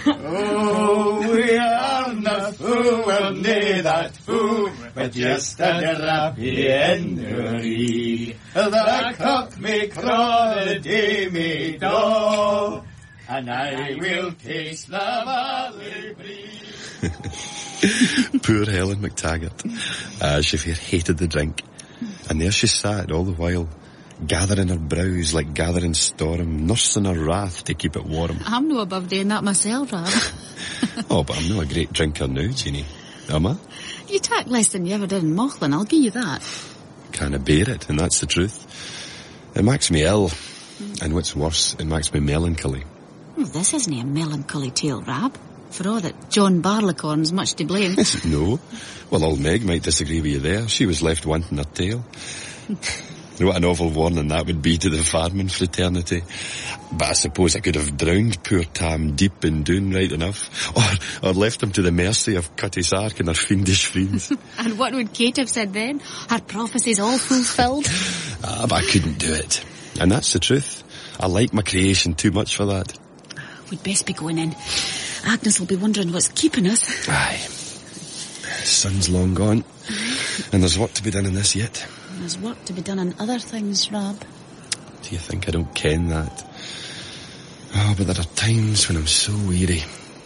Speaker 8: Oh, we are not fool, we're nae that fool, but just a rappy endery. The cock may crow, the day may daw, and I will taste the barley breed.
Speaker 3: Poor Helen McTaggart. Ah, she fair hated the drink. And there she sat all the while, gathering her brows like gathering storm, nursing her wrath to keep it warm.
Speaker 2: I'm no above doing that myself, Rob.
Speaker 3: Oh, but I'm not a great drinker now, Jeannie. Am I?
Speaker 2: You tack less than you ever did in Mauchline, I'll give you that.
Speaker 3: Can't bear it, and that's the truth. It makes me ill. And what's worse, it makes me melancholy.
Speaker 2: Well, this isn't a melancholy tale, Rab. For all that John Barleycorn's much to blame.
Speaker 3: No. Well, old Meg might disagree with you there. She was left wanting her tail. What an awful warning that would be to the farming fraternity. But I suppose I could have drowned poor Tam deep in Doon right enough. Or, or left him to the mercy of Cutty Sark and her fiendish friends.
Speaker 2: And what would Kate have said then? Her prophecies all fulfilled?
Speaker 3: Ah, but I couldn't do it. And that's the truth. I like my creation too much for that.
Speaker 2: We'd best be going in. Agnes will be wondering what's keeping us.
Speaker 3: Aye. Sun's long gone. And there's work to be done in this yet.
Speaker 2: There's work to be done in other things, Rob.
Speaker 3: Do you think I don't ken that? Oh, but there are times when I'm so weary.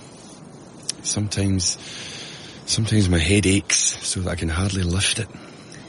Speaker 3: Sometimes, sometimes my head aches so that I can hardly lift it.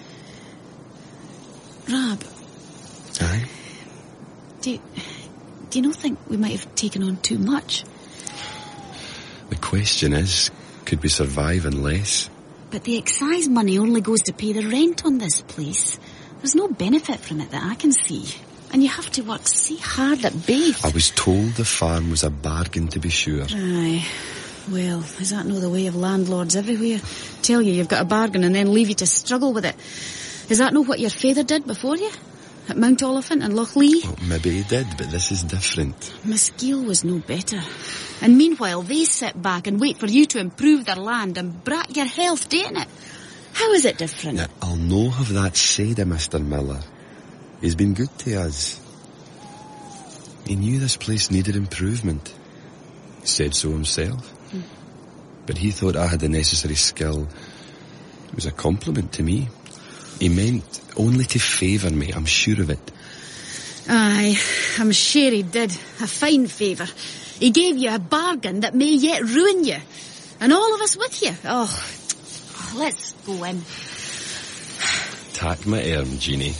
Speaker 2: Rob.
Speaker 3: Aye?
Speaker 2: Do you, do you not think we might have taken on too much?
Speaker 3: The question is, could we survive on less?
Speaker 2: But the excise money only goes to pay the rent on this place. There's no benefit from it that I can see. And you have to work so hard at both.
Speaker 3: I was told the farm was a bargain, to be sure.
Speaker 2: Aye. Well, is that no the way of landlords everywhere? Tell you you've got a bargain and then leave you to struggle with it. Is that no what your father did before you? At Mount Oliphant and Loch Lee?
Speaker 3: Well, maybe he did, but this is different.
Speaker 2: Maskeel was no better. And meanwhile, they sit back and wait for you to improve their land and brack your health, don't it? How is it different?
Speaker 3: Now, I'll no have that said of Mister Miller. He's been good to us. He knew this place needed improvement. He said so himself. Hmm. But he thought I had the necessary skill. It was a compliment to me. He meant only to favour me, I'm sure of it.
Speaker 2: Aye, I'm sure he did. A fine favour. He gave you a bargain that may yet ruin you. And all of us with you. Oh, oh let's go in.
Speaker 3: Tack my arm, Jeannie.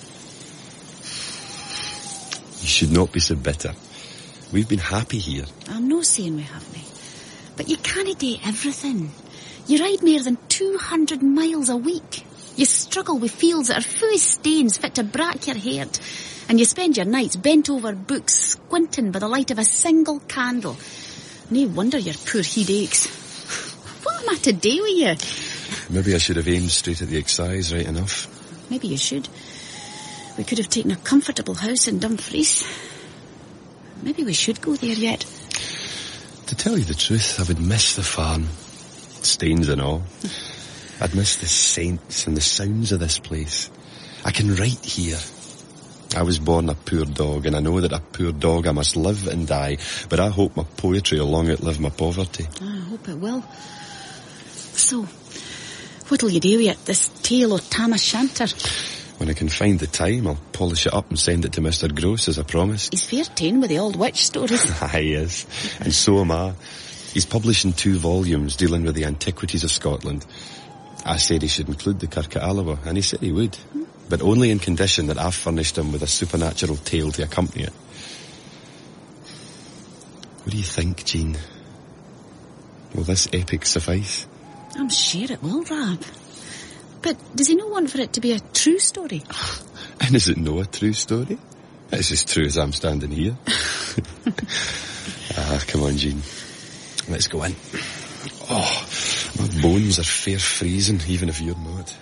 Speaker 3: You should not be so bitter. We've been happy here.
Speaker 2: I'm no saying we haven't. But you can't do everything. You ride more than two hundred miles a week. You struggle with fields that are full of stains fit to brack your head. And you spend your nights bent over books, squinting by the light of a single candle. No wonder your poor head aches. What am I to do with you?
Speaker 3: Maybe I should have aimed straight at the excise right enough.
Speaker 2: Maybe you should. We could have taken a comfortable house in Dumfries. Maybe we should go there yet.
Speaker 3: To tell you the truth, I would miss the farm. Stains and all. I'd miss the scents and the sounds of this place. I can write here. I was born a poor dog, and I know that a poor dog I must live and die, but I hope my poetry will long outlive my poverty.
Speaker 2: I hope it will. So, what'll you do with this tale of Tam O'Shanter?
Speaker 3: When I can find the time, I'll polish it up and send it to Mister Gross, as I promised.
Speaker 2: He's fair ta'en with the old witch stories.
Speaker 3: Aye, he is. And so am I. He's publishing two volumes dealing with the antiquities of Scotland. I said he should include the Kirk at Alloa, and he said he would. Hmm? But only in condition that I've furnished him with a supernatural tale to accompany it. What do you think, Jean? Will this epic suffice?
Speaker 2: I'm sure it will, Rab. But does he not want for it to be a true story?
Speaker 3: And is it no a true story? It's as true as I'm standing here. Ah, come on, Jean. Let's go in. Oh, my bones are fair freezing, even if you're not.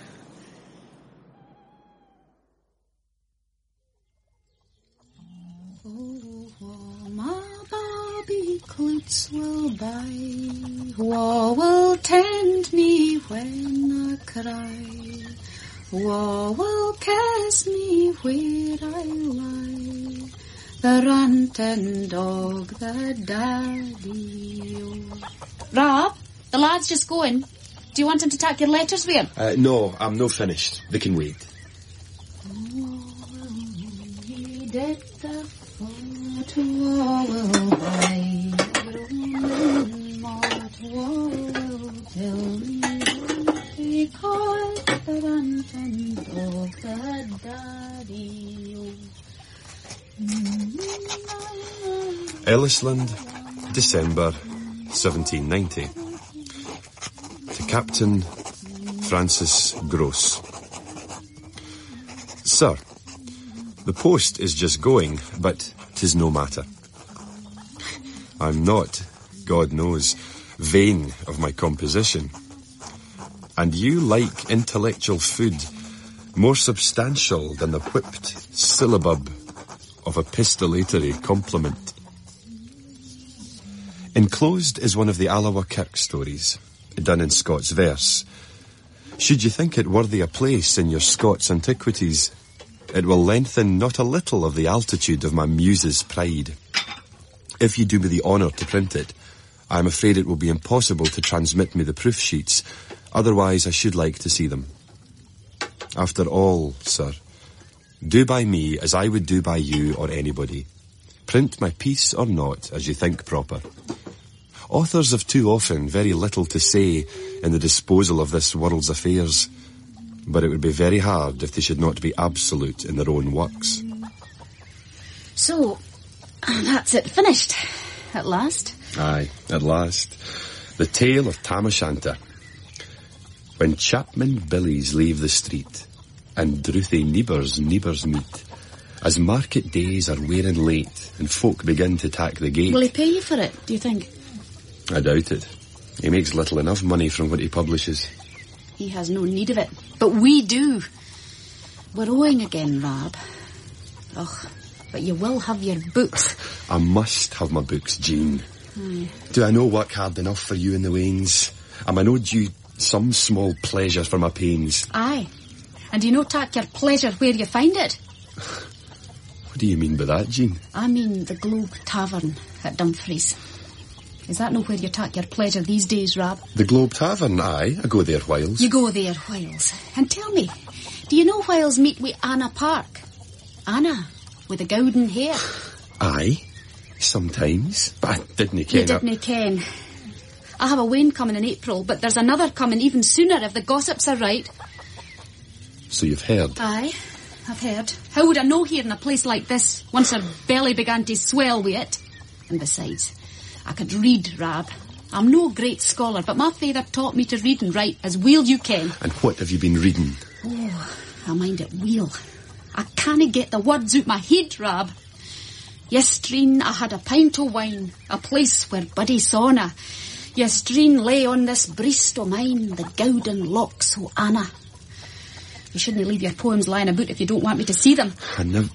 Speaker 2: Oh, my Bobby cloots will buy, wha will tend me when I cry, wha will kiss me where I lie, the ranting dog, the daddy. Rob, the lad's just going. Do you want him to take your letters with him?
Speaker 3: Uh, no, I'm no finished. They can wait.
Speaker 2: He did the foot, will buy, what will tell me because the ranting dog, the daddy.
Speaker 3: Ellisland, December seventeen ninety. To Captain Francis Gross. Sir, the post is just going, but 'tis no matter. I'm not, God knows, vain of my composition. And you like intellectual food more substantial than the whipped syllabub of epistolatory compliment. Enclosed is one of the Alloa Kirk stories, done in Scots verse. Should you think it worthy a place in your Scots antiquities, it will lengthen not a little of the altitude of my muse's pride. If you do me the honour to print it, I am afraid it will be impossible to transmit me the proof sheets, otherwise I should like to see them. After all, sir, do by me as I would do by you or anybody. Print my piece or not, as you think proper. Authors have too often very little to say in the disposal of this world's affairs, but it would be very hard if they should not be absolute in their own works.
Speaker 2: So, that's it finished, at last.
Speaker 3: Aye, at last. The Tale of Tam O'Shanter. When chapmen billies leave the street, and drouthy neighbours neighbours meet, as market days are wearing late, and folk begin to tack the gate.
Speaker 2: Will he pay you for it, do you think?
Speaker 3: I doubt it. He makes little enough money from what he publishes.
Speaker 2: He has no need of it, but we do. We're owing again, Rab. Ugh, but you will have your books.
Speaker 3: I must have my books, Jean.
Speaker 2: Aye.
Speaker 3: Do I no work hard enough for you and the Waynes? Am I no due some small pleasure for my pains?
Speaker 2: Aye. And do you no take your pleasure where you find it?
Speaker 3: What do you mean by that, Jean?
Speaker 2: I mean the Globe Tavern at Dumfries. Is that no where you take your pleasure these days, Rab?
Speaker 3: The Globe Tavern, aye. I go there whiles.
Speaker 2: You go there whiles. And tell me, do you know whiles meet with Anna Park? Anna, with the golden hair.
Speaker 3: Aye, sometimes. But I didn't ken.
Speaker 2: You didn't ken. I have a wean coming in April, but there's another coming even sooner if the gossips are right.
Speaker 3: So you've heard?
Speaker 2: Aye, I've heard. How would I know here in a place like this, once her belly began to swell with it? And besides, I could read, Rab. I'm no great scholar, but my father taught me to read and write as weel you can.
Speaker 3: And what have you been reading?
Speaker 2: Oh, I mind it weel. I can't get the words out my head, Rab. Yestreen I had a pint o' wine, a place where Buddy sauna. Yestreen lay on this breast o' mine, the gowden locks o' Anna. You shouldn't leave your poems lying about if you don't want me to see them.
Speaker 3: I never...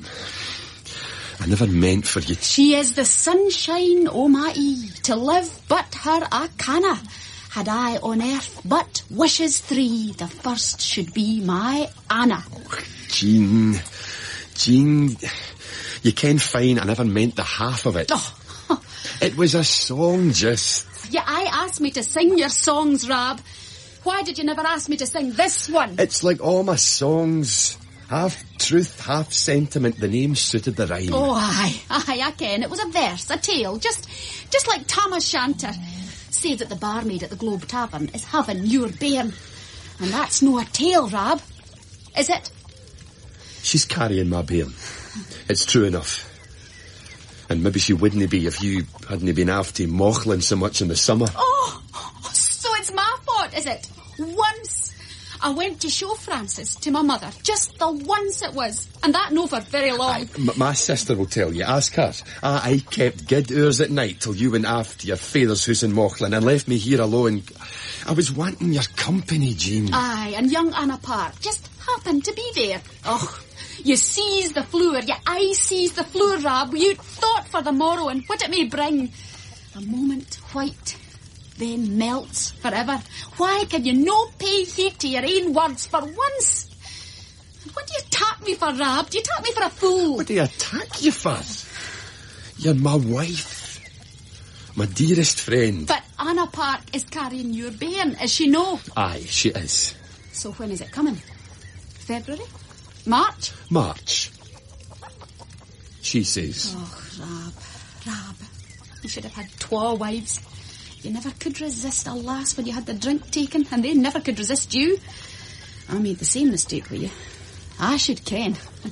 Speaker 3: I never meant for you...
Speaker 2: She is the sunshine o' my ee, to live but her I canna. Had I on earth but wishes three, the first should be my Anna.
Speaker 3: Oh, Jean... Jean... You ken fine I never meant the half of it.
Speaker 2: Oh.
Speaker 3: It was a song, just...
Speaker 2: Yeah, I asked me to sing your songs, Rab. Why did you never ask me to sing this one?
Speaker 3: It's like all my songs. Half truth, half sentiment, the name suited the rhyme.
Speaker 2: Oh, aye, aye, I ken. It was a verse, a tale, just just like Tam O'Shanter. Say that the barmaid at the Globe Tavern is having your bairn. And that's no a tale, Rab. Is it?
Speaker 3: She's carrying my bairn. It's true enough. And maybe she wouldn't be if you hadn't been after Mauchline so much in the summer.
Speaker 2: Oh, so it's my fault, is it? Once I went to show Francis to my mother. Just the once it was. And that no for very long.
Speaker 3: Aye, m- my sister will tell you. Ask her. Ah, I kept good hours at night till you went after your father's house in Mauchline and left me here alone. I was wanting your company, Jean.
Speaker 2: Aye, and young Anna Park just happened to be there. Oh, you seize the floor, your eye sees the floor, Rab. You thought for the morrow and what it may bring. A moment white, then melts forever. Why can you no pay heed to your own words for once? What do you attack me for, Rab? Do you attack me for a fool?
Speaker 3: What do you attack you for? You're my wife. My dearest friend.
Speaker 2: But Anna Park is carrying your bairn, is she no?
Speaker 3: Aye, she is.
Speaker 2: So when is it coming? February? March?
Speaker 3: March. She says.
Speaker 2: Oh, Rab, Rab. You should have had twa wives. You never could resist a lass when you had the drink taken, and they never could resist you. I made the same mistake with you. I should ken.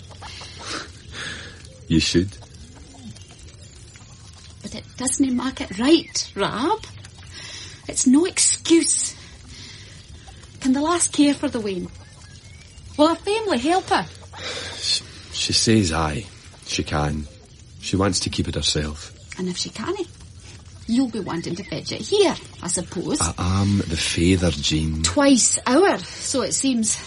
Speaker 3: You should.
Speaker 2: But it doesn't make it right, Rab. It's no excuse. Can the lass care for the wean? Will her family help her?
Speaker 3: She, she says aye. She can. She wants to keep it herself.
Speaker 2: And if she can't, you'll be wanting to fetch it here, I suppose.
Speaker 3: I am the father, Jean.
Speaker 2: Twice hour, so it seems.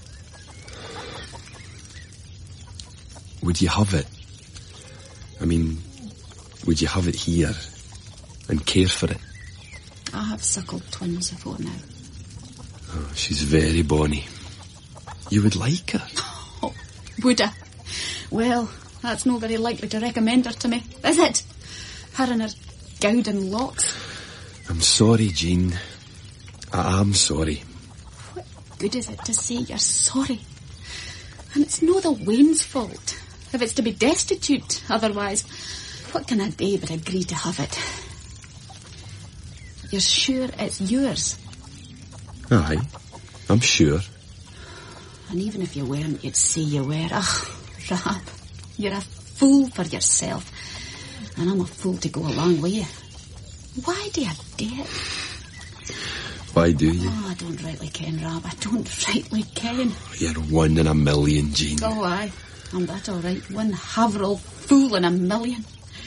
Speaker 3: Would you have it? I mean, would you have it here and care for it?
Speaker 2: I have suckled twins before now.
Speaker 3: Oh, she's very bonny. You would like her.
Speaker 2: Oh, would I? Well, that's not very likely to recommend her to me, is it? Her and her gowden locks.
Speaker 3: I'm sorry, Jean. I am sorry.
Speaker 2: What good is it to say you're sorry? And it's no the Wayne's fault. If it's to be destitute otherwise, what can I do but agree to have it? You're sure it's yours?
Speaker 3: Aye, I'm sure.
Speaker 2: And even if you weren't, you'd say you were. Ugh, Rab, you're a fool for yourself. And I'm a fool to go along with you. Why do you do it?
Speaker 3: Why do you?
Speaker 2: Oh, I don't rightly ken, Rab. I don't rightly ken.
Speaker 3: You're one in a million, Jean.
Speaker 2: Oh, aye. I'm that all right. One Haverall fool in a million.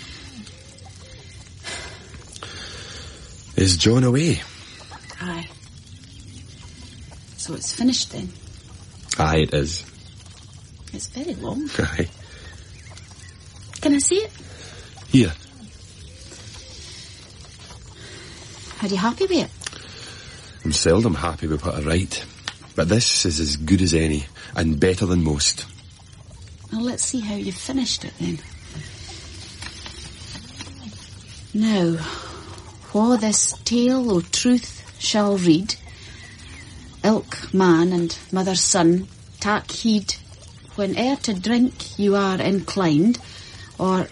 Speaker 3: Is John away?
Speaker 2: Aye. So it's finished then?
Speaker 3: Aye, it is.
Speaker 2: It's very long.
Speaker 3: Aye.
Speaker 2: Can I see it?
Speaker 3: Here.
Speaker 2: Are you happy with it?
Speaker 3: I'm seldom happy with what I write. But this is as good as any, and better than most.
Speaker 2: Well, let's see how you finished it then. Now, wha this tale o' truth shall read, ilk man and mother's son, tak heed, whene'er to drink you are inclined, or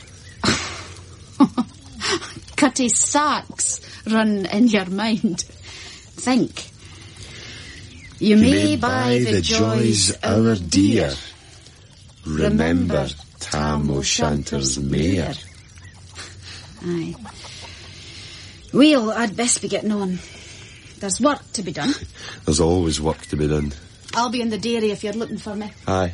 Speaker 2: cutty sacks run in your mind. Think. You, you may, may buy the joys our dear. Remember Tam O'Shanter's mare. Aye. Well, I'd best be getting on. There's work to be done.
Speaker 3: There's always work to be done.
Speaker 2: I'll be in the dairy if you're looking for me.
Speaker 3: Aye.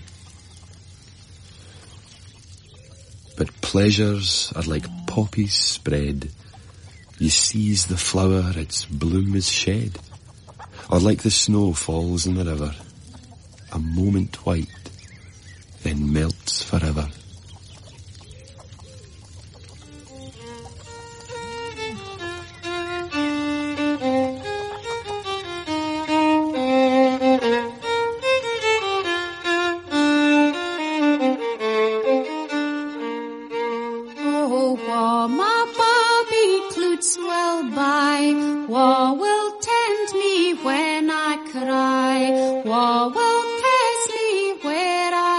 Speaker 3: But pleasures are like poppies spread. You seize the flower, its bloom is shed. Or like the snow falls in the river, a moment white, then melts forever.
Speaker 9: Wha will kiss me where I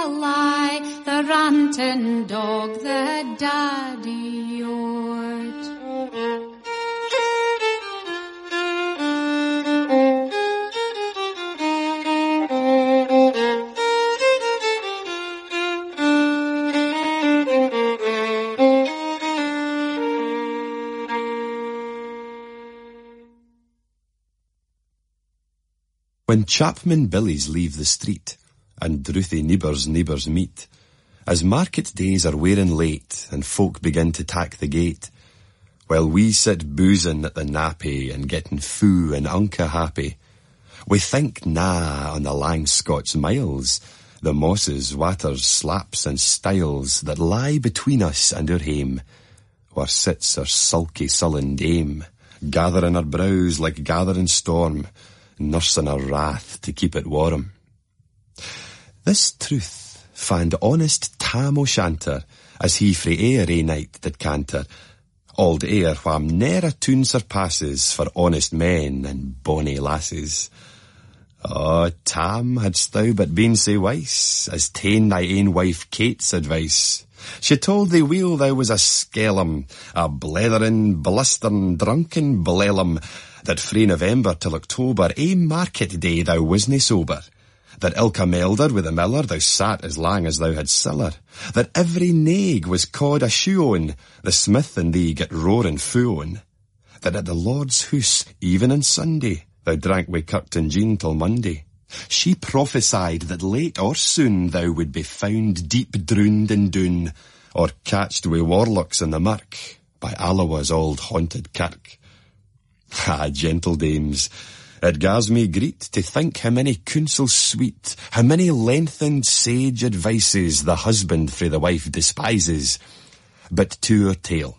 Speaker 3: When chapmen billies leave the street, and drouthy neighbours neighbours meet, as market days are wearing late, and folk begin to tack the gate, while we sit boozing at the nappy, and getting foo and unca happy, we think na on the lang Scots miles, the mosses, waters, slaps and stiles that lie between us and our hame, where sits our sulky sullen dame, gathering her brows like gathering storm, nursing her wrath to keep it warm. This truth fand honest Tam O'Shanter, as he frae air ae night did canter, auld air wham ne'er a tune surpasses for honest men and bonny lasses. Oh, Tam, hadst thou but been sae wise, as ta'en thy ain wife Kate's advice, she told thee weel thou was a skellum, a bletherin, blustern, drunken blellum, that frae November till October, ae market day thou wasna sober, that ilka melder with a miller thou sat as lang as thou had siller, that every naig was cawed a shoe on, the smith and thee get roaring foo on, that at the Lord's hoose, even on Sunday, thou drank wi' Curtin Jean till Monday. She prophesied that late or soon thou would be found deep drooned in Doon, or catched wi' warlocks in the murk, by Alloa's old haunted kirk. Ah, gentle dames, it gars me greet to think how many counsels sweet, how many lengthened sage advices the husband frae the wife despises. But to our tale.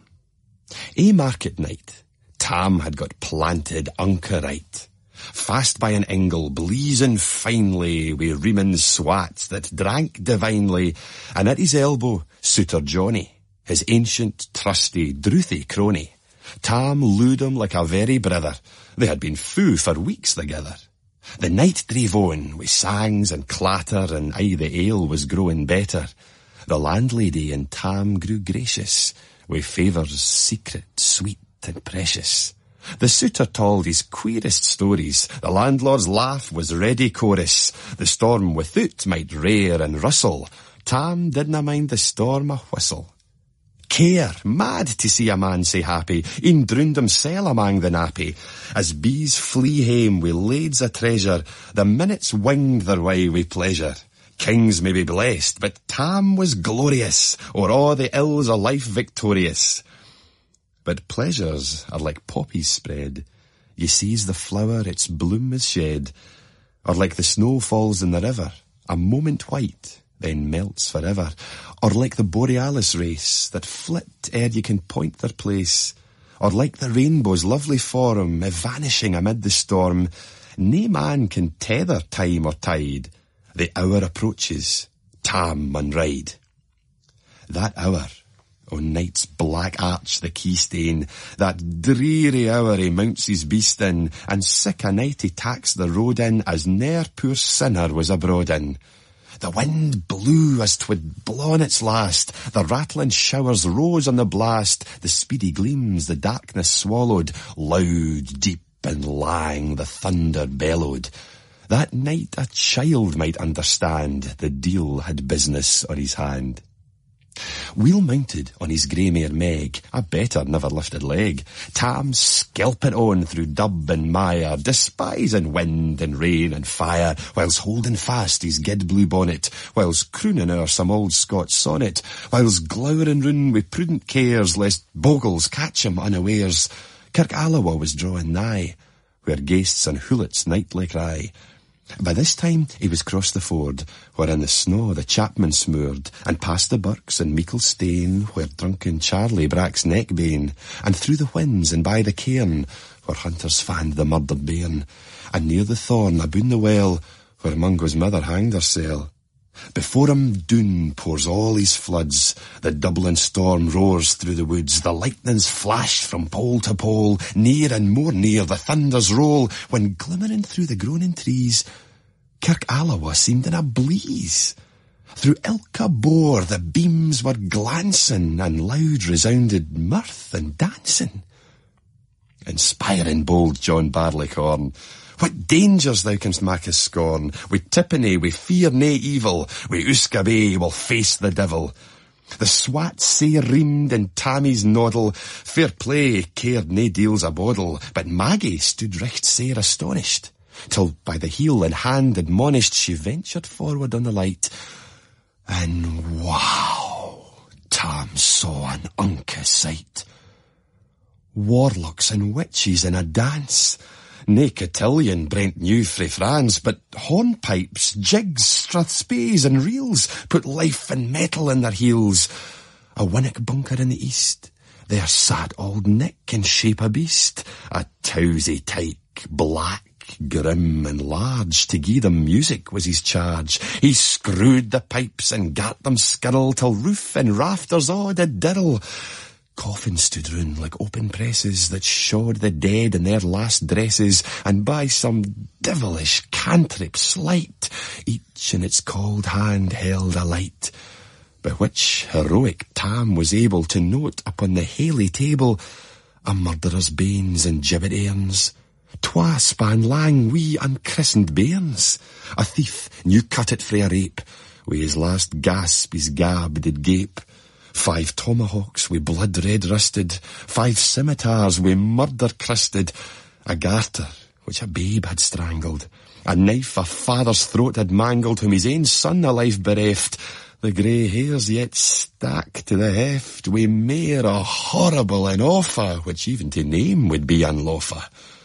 Speaker 3: A market night, Tam had got planted unca right, fast by an ingle, bleezing finely, wi' reeman's swat that drank divinely, and at his elbow, Suitor Johnny, his ancient, trusty, drouthy crony. Tam looed him like a very brother. They had been foo for weeks together. The night drave on, wi' sangs and clatter, and aye the ale was growing better. The landlady and Tam grew gracious, wi' favours secret, sweet and precious. The suitor told his queerest stories, the landlord's laugh was ready chorus, the storm without might rear and rustle, Tam didna mind the storm a whistle. Care, mad to see a man sae happy, e'en drooned himsel amang the nappy. As bees flee hame wi' lades o' treasure, the minutes winged their way wi' pleasure. Kings may be blessed, but Tam was glorious, o'er a' the ills o' life victorious. But pleasures are like poppies spread, ye sees the flower its bloom is shed, or like the snow falls in the river, a moment white, then melts forever, or like the borealis race, that flit ere ye can point their place, or like the rainbow's lovely form, evanishing amid the storm, nae man can tether time or tide, the hour approaches, Tam mun ride. That hour, o night's black arch the keystane, that dreary hour he mounts his beast in, and sick a night he tacks the road in, as ne'er poor sinner was abroad in. The wind blew as 'twould blow on its last, the rattling showers rose on the blast, the speedy gleams the darkness swallowed, loud, deep and lang the thunder bellowed. That night a child might understand, the deil had business on his hand. Wheel mounted on his grey mare Meg, a better never lifted leg, Tam skelping on through dub and mire, despising wind and rain and fire, whilst holding fast his gid blue bonnet, whilst crooning o'er some old Scots sonnet, whilst glowering round with prudent cares, lest bogles catch him unawares. Kirk Alloa was drawing nigh, where ghasts and hoolets nightly cry. By this time he was crossed the ford, where in the snow the chapmen smoored, and past the birks and meikle stane, where drunken Charlie braks neck bane, and through the whins and by the cairn, where hunters fand the murdered bairn, and near the thorn aboon the well, where Mungo's mother hanged hersel. Before him Doon pours all his floods, the Dublin storm roars through the woods, the lightnings flash from pole to pole, near and more near the thunders roll, when glimmering through the groaning trees, Kirk Alloa seemed in a bleeze. Through ilka bore the beams were glancing, and loud resounded mirth and dancing. Inspiring bold John Barleycorn, what dangers thou canst mak us scorn, wi' tippenny, we fear nae evil, wi' Uskabay we'll face the devil. The swat sae reamed in Tammy's noddle, fair play cared nae deals a boddle, but Maggie stood richt sair astonished. till by the heel and hand admonished she ventured forward on the light, and wow, Tam saw an unca sight. Warlocks and witches in a dance, nae cotillion Brent knew frae France, but hornpipes, jigs, strathspeys and reels put life and metal in their heels. A winnock bunker in the east, there sat old Nick in shape a beast, a towsy tyke, black, grim and large. To gie them music was his charge. He screwed the pipes and gat them skirl, till roof and rafters all did dirl. Coffins stood round like open presses that showed the dead in their last dresses, and by some devilish cantrip slight, each in its cold hand held a light, by which heroic Tam was able to note upon the haly table a murderer's banes and gibbet airns, twa span lang wee unchristened bairns, a thief new cut it frae a rape, wi' his last gasp his gab did gape, five tomahawks wi' blood red rusted, five scimitars wi' murder crusted, a garter which a babe had strangled, a knife a father's throat had mangled, whom his ain son a life bereft, the grey hairs yet stack to the heft, wi' mair a horrible and awfu', which even to name would be unlawfu'.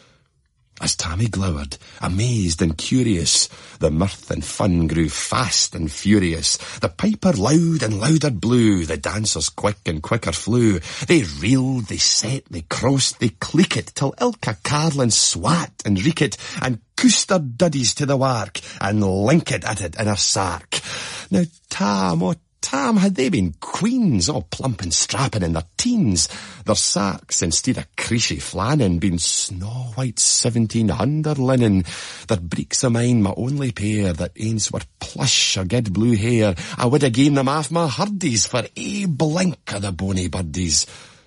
Speaker 3: As Tammy glowered, amazed and curious, the mirth and fun grew fast and furious. The piper loud and louder blew, the dancers quick and quicker flew. They reeled, they set, they crossed, they cleek it, till ilka carlin swat and reek it, and coosed their duddies to the wark, and link it at it in her sark. Now Tam, oh Tam, had they been queens, all plump and strapping in their teens, their sarks, instead of creasy flannin, been snow-white seventeen hundred linen, their breeks o' mine my only pair, that ains were plush or ged blue hair, I would have given them off my hardies for ae blink o' the bonny birdies.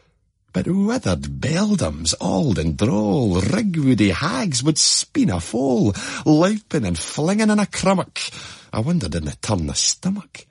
Speaker 3: But withered beldams, auld and droll, rigwoody hags would speen a foal, louping and flinging in a crummock. I wondered in the turn the stomach.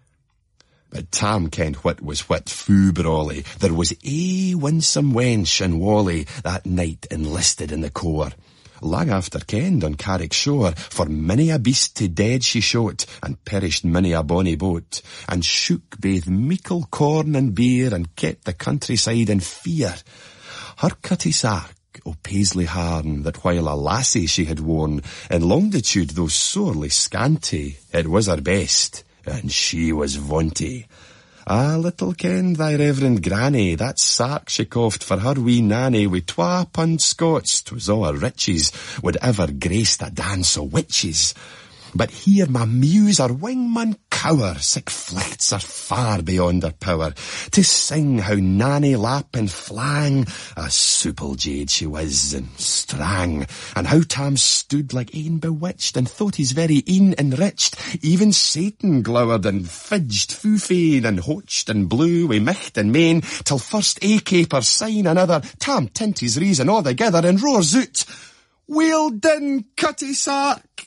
Speaker 3: But Tam kent what was what foo brawly. There was ae winsome wench in Whalley that night enlisted in the corps. Lang after kenned on Carrick shore, for many a beast to dead she shot, and perished many a bonny boat, and shook baith meikle corn and beer, and kept the countryside in fear. Her cutty sark o' Paisley harn, that while a lassie she had worn, in longitude though sorely scanty, it was her best, and she was vaunty. Ah, little kenned thy reverend granny, that sark she coft for her wee nanny, wi' twa pund Scots, 'twas all her riches, would ever grace the dance o' witches. But here my muse her wingman cower, sic flichts are far beyond her power, to sing how Nanny lap and flang, a supple jade she was and strang, and how Tam stood like ane bewitched, and thought he's very een enriched. Even Satan glowered and fidged foo fain, and hoached and blew wi' micht and main, till first ae caper sign another, Tam tint his reason all together, and roars out, "Weel done, cutty sark!"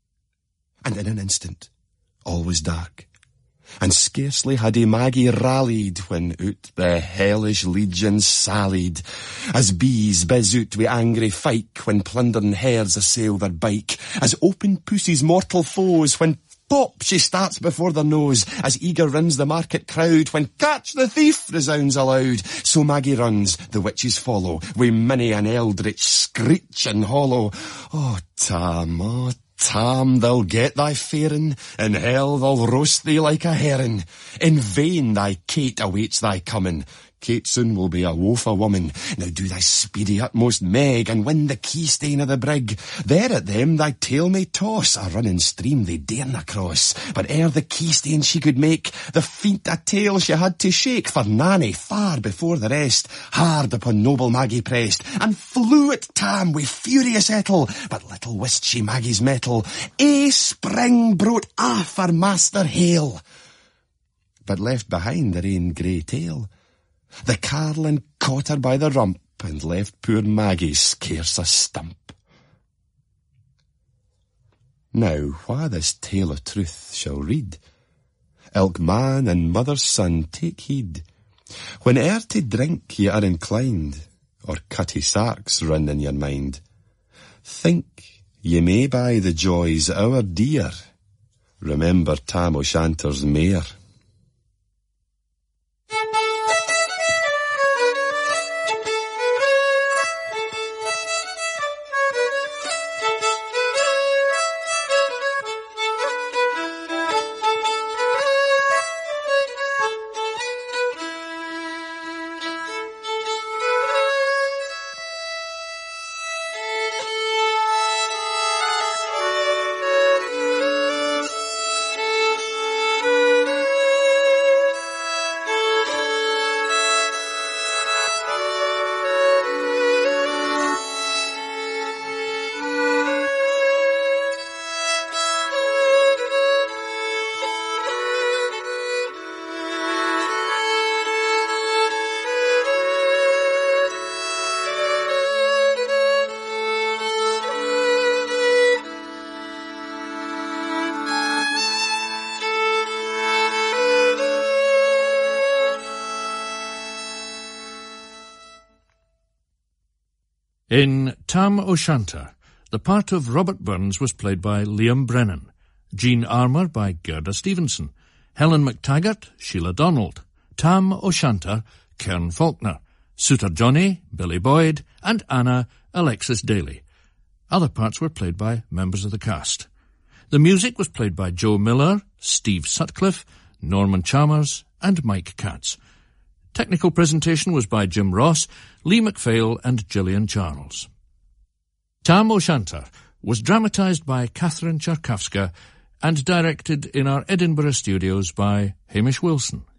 Speaker 3: And in an instant, all was dark, and scarcely had he Maggie rallied, when out the hellish legion sallied, as bees bizz out wi' angry fyke, when plundering herds assail their bike, as open pussies mortal foes, when pop she starts before their nose, as eager runs the market crowd, when "Catch the thief" resounds aloud. So Maggie runs, the witches follow, wi' many an eldritch screech and hollow. Oh, Tam, oh, Tam, they'll get thy faring, in hell they'll roast thee like a herring. In vain thy Kate awaits thy coming, Kate soon will be a woeful woman. Now do thy speedy utmost, Meg, and win the keystane of the brig. There at them thy tail may toss, a running stream they darena cross. But ere the keystane she could make, the feet a tail she had to shake, for Nanny, far before the rest, hard upon noble Maggie pressed, and flew at Tam with furious ettle. But little wist she Maggie's mettle, ae spring broke aff her master hail, but left behind her ain grey tail. The carlin caught her by the rump, and left poor Maggie scarce a stump. Now, wha this tale of truth shall read, ilk man and mother's son take heed. Whene'er to drink ye are inclined, or cutty sarks run in your mind, think Ye may buy the joys our dear, remember Tam O'Shanter's mare.
Speaker 1: In Tam O'Shanter, the part of Robert Burns was played by Liam Brennan, Jean Armour by Gerda Stevenson, Helen MacTaggart, Sheila Donald, Tam O'Shanter, Kern Faulkner, Suitor Johnny, Billy Boyd, and Anna, Alexis Daly. Other parts were played by members of the cast. The music was played by Joe Miller, Steve Sutcliffe, Norman Chalmers, and Mike Katz. Technical presentation was by Jim Ross, Lee MacPhail and Gillian Charles. Tam O'Shanter was dramatised by Catherine Tcharkowska and directed in our Edinburgh studios by Hamish Wilson.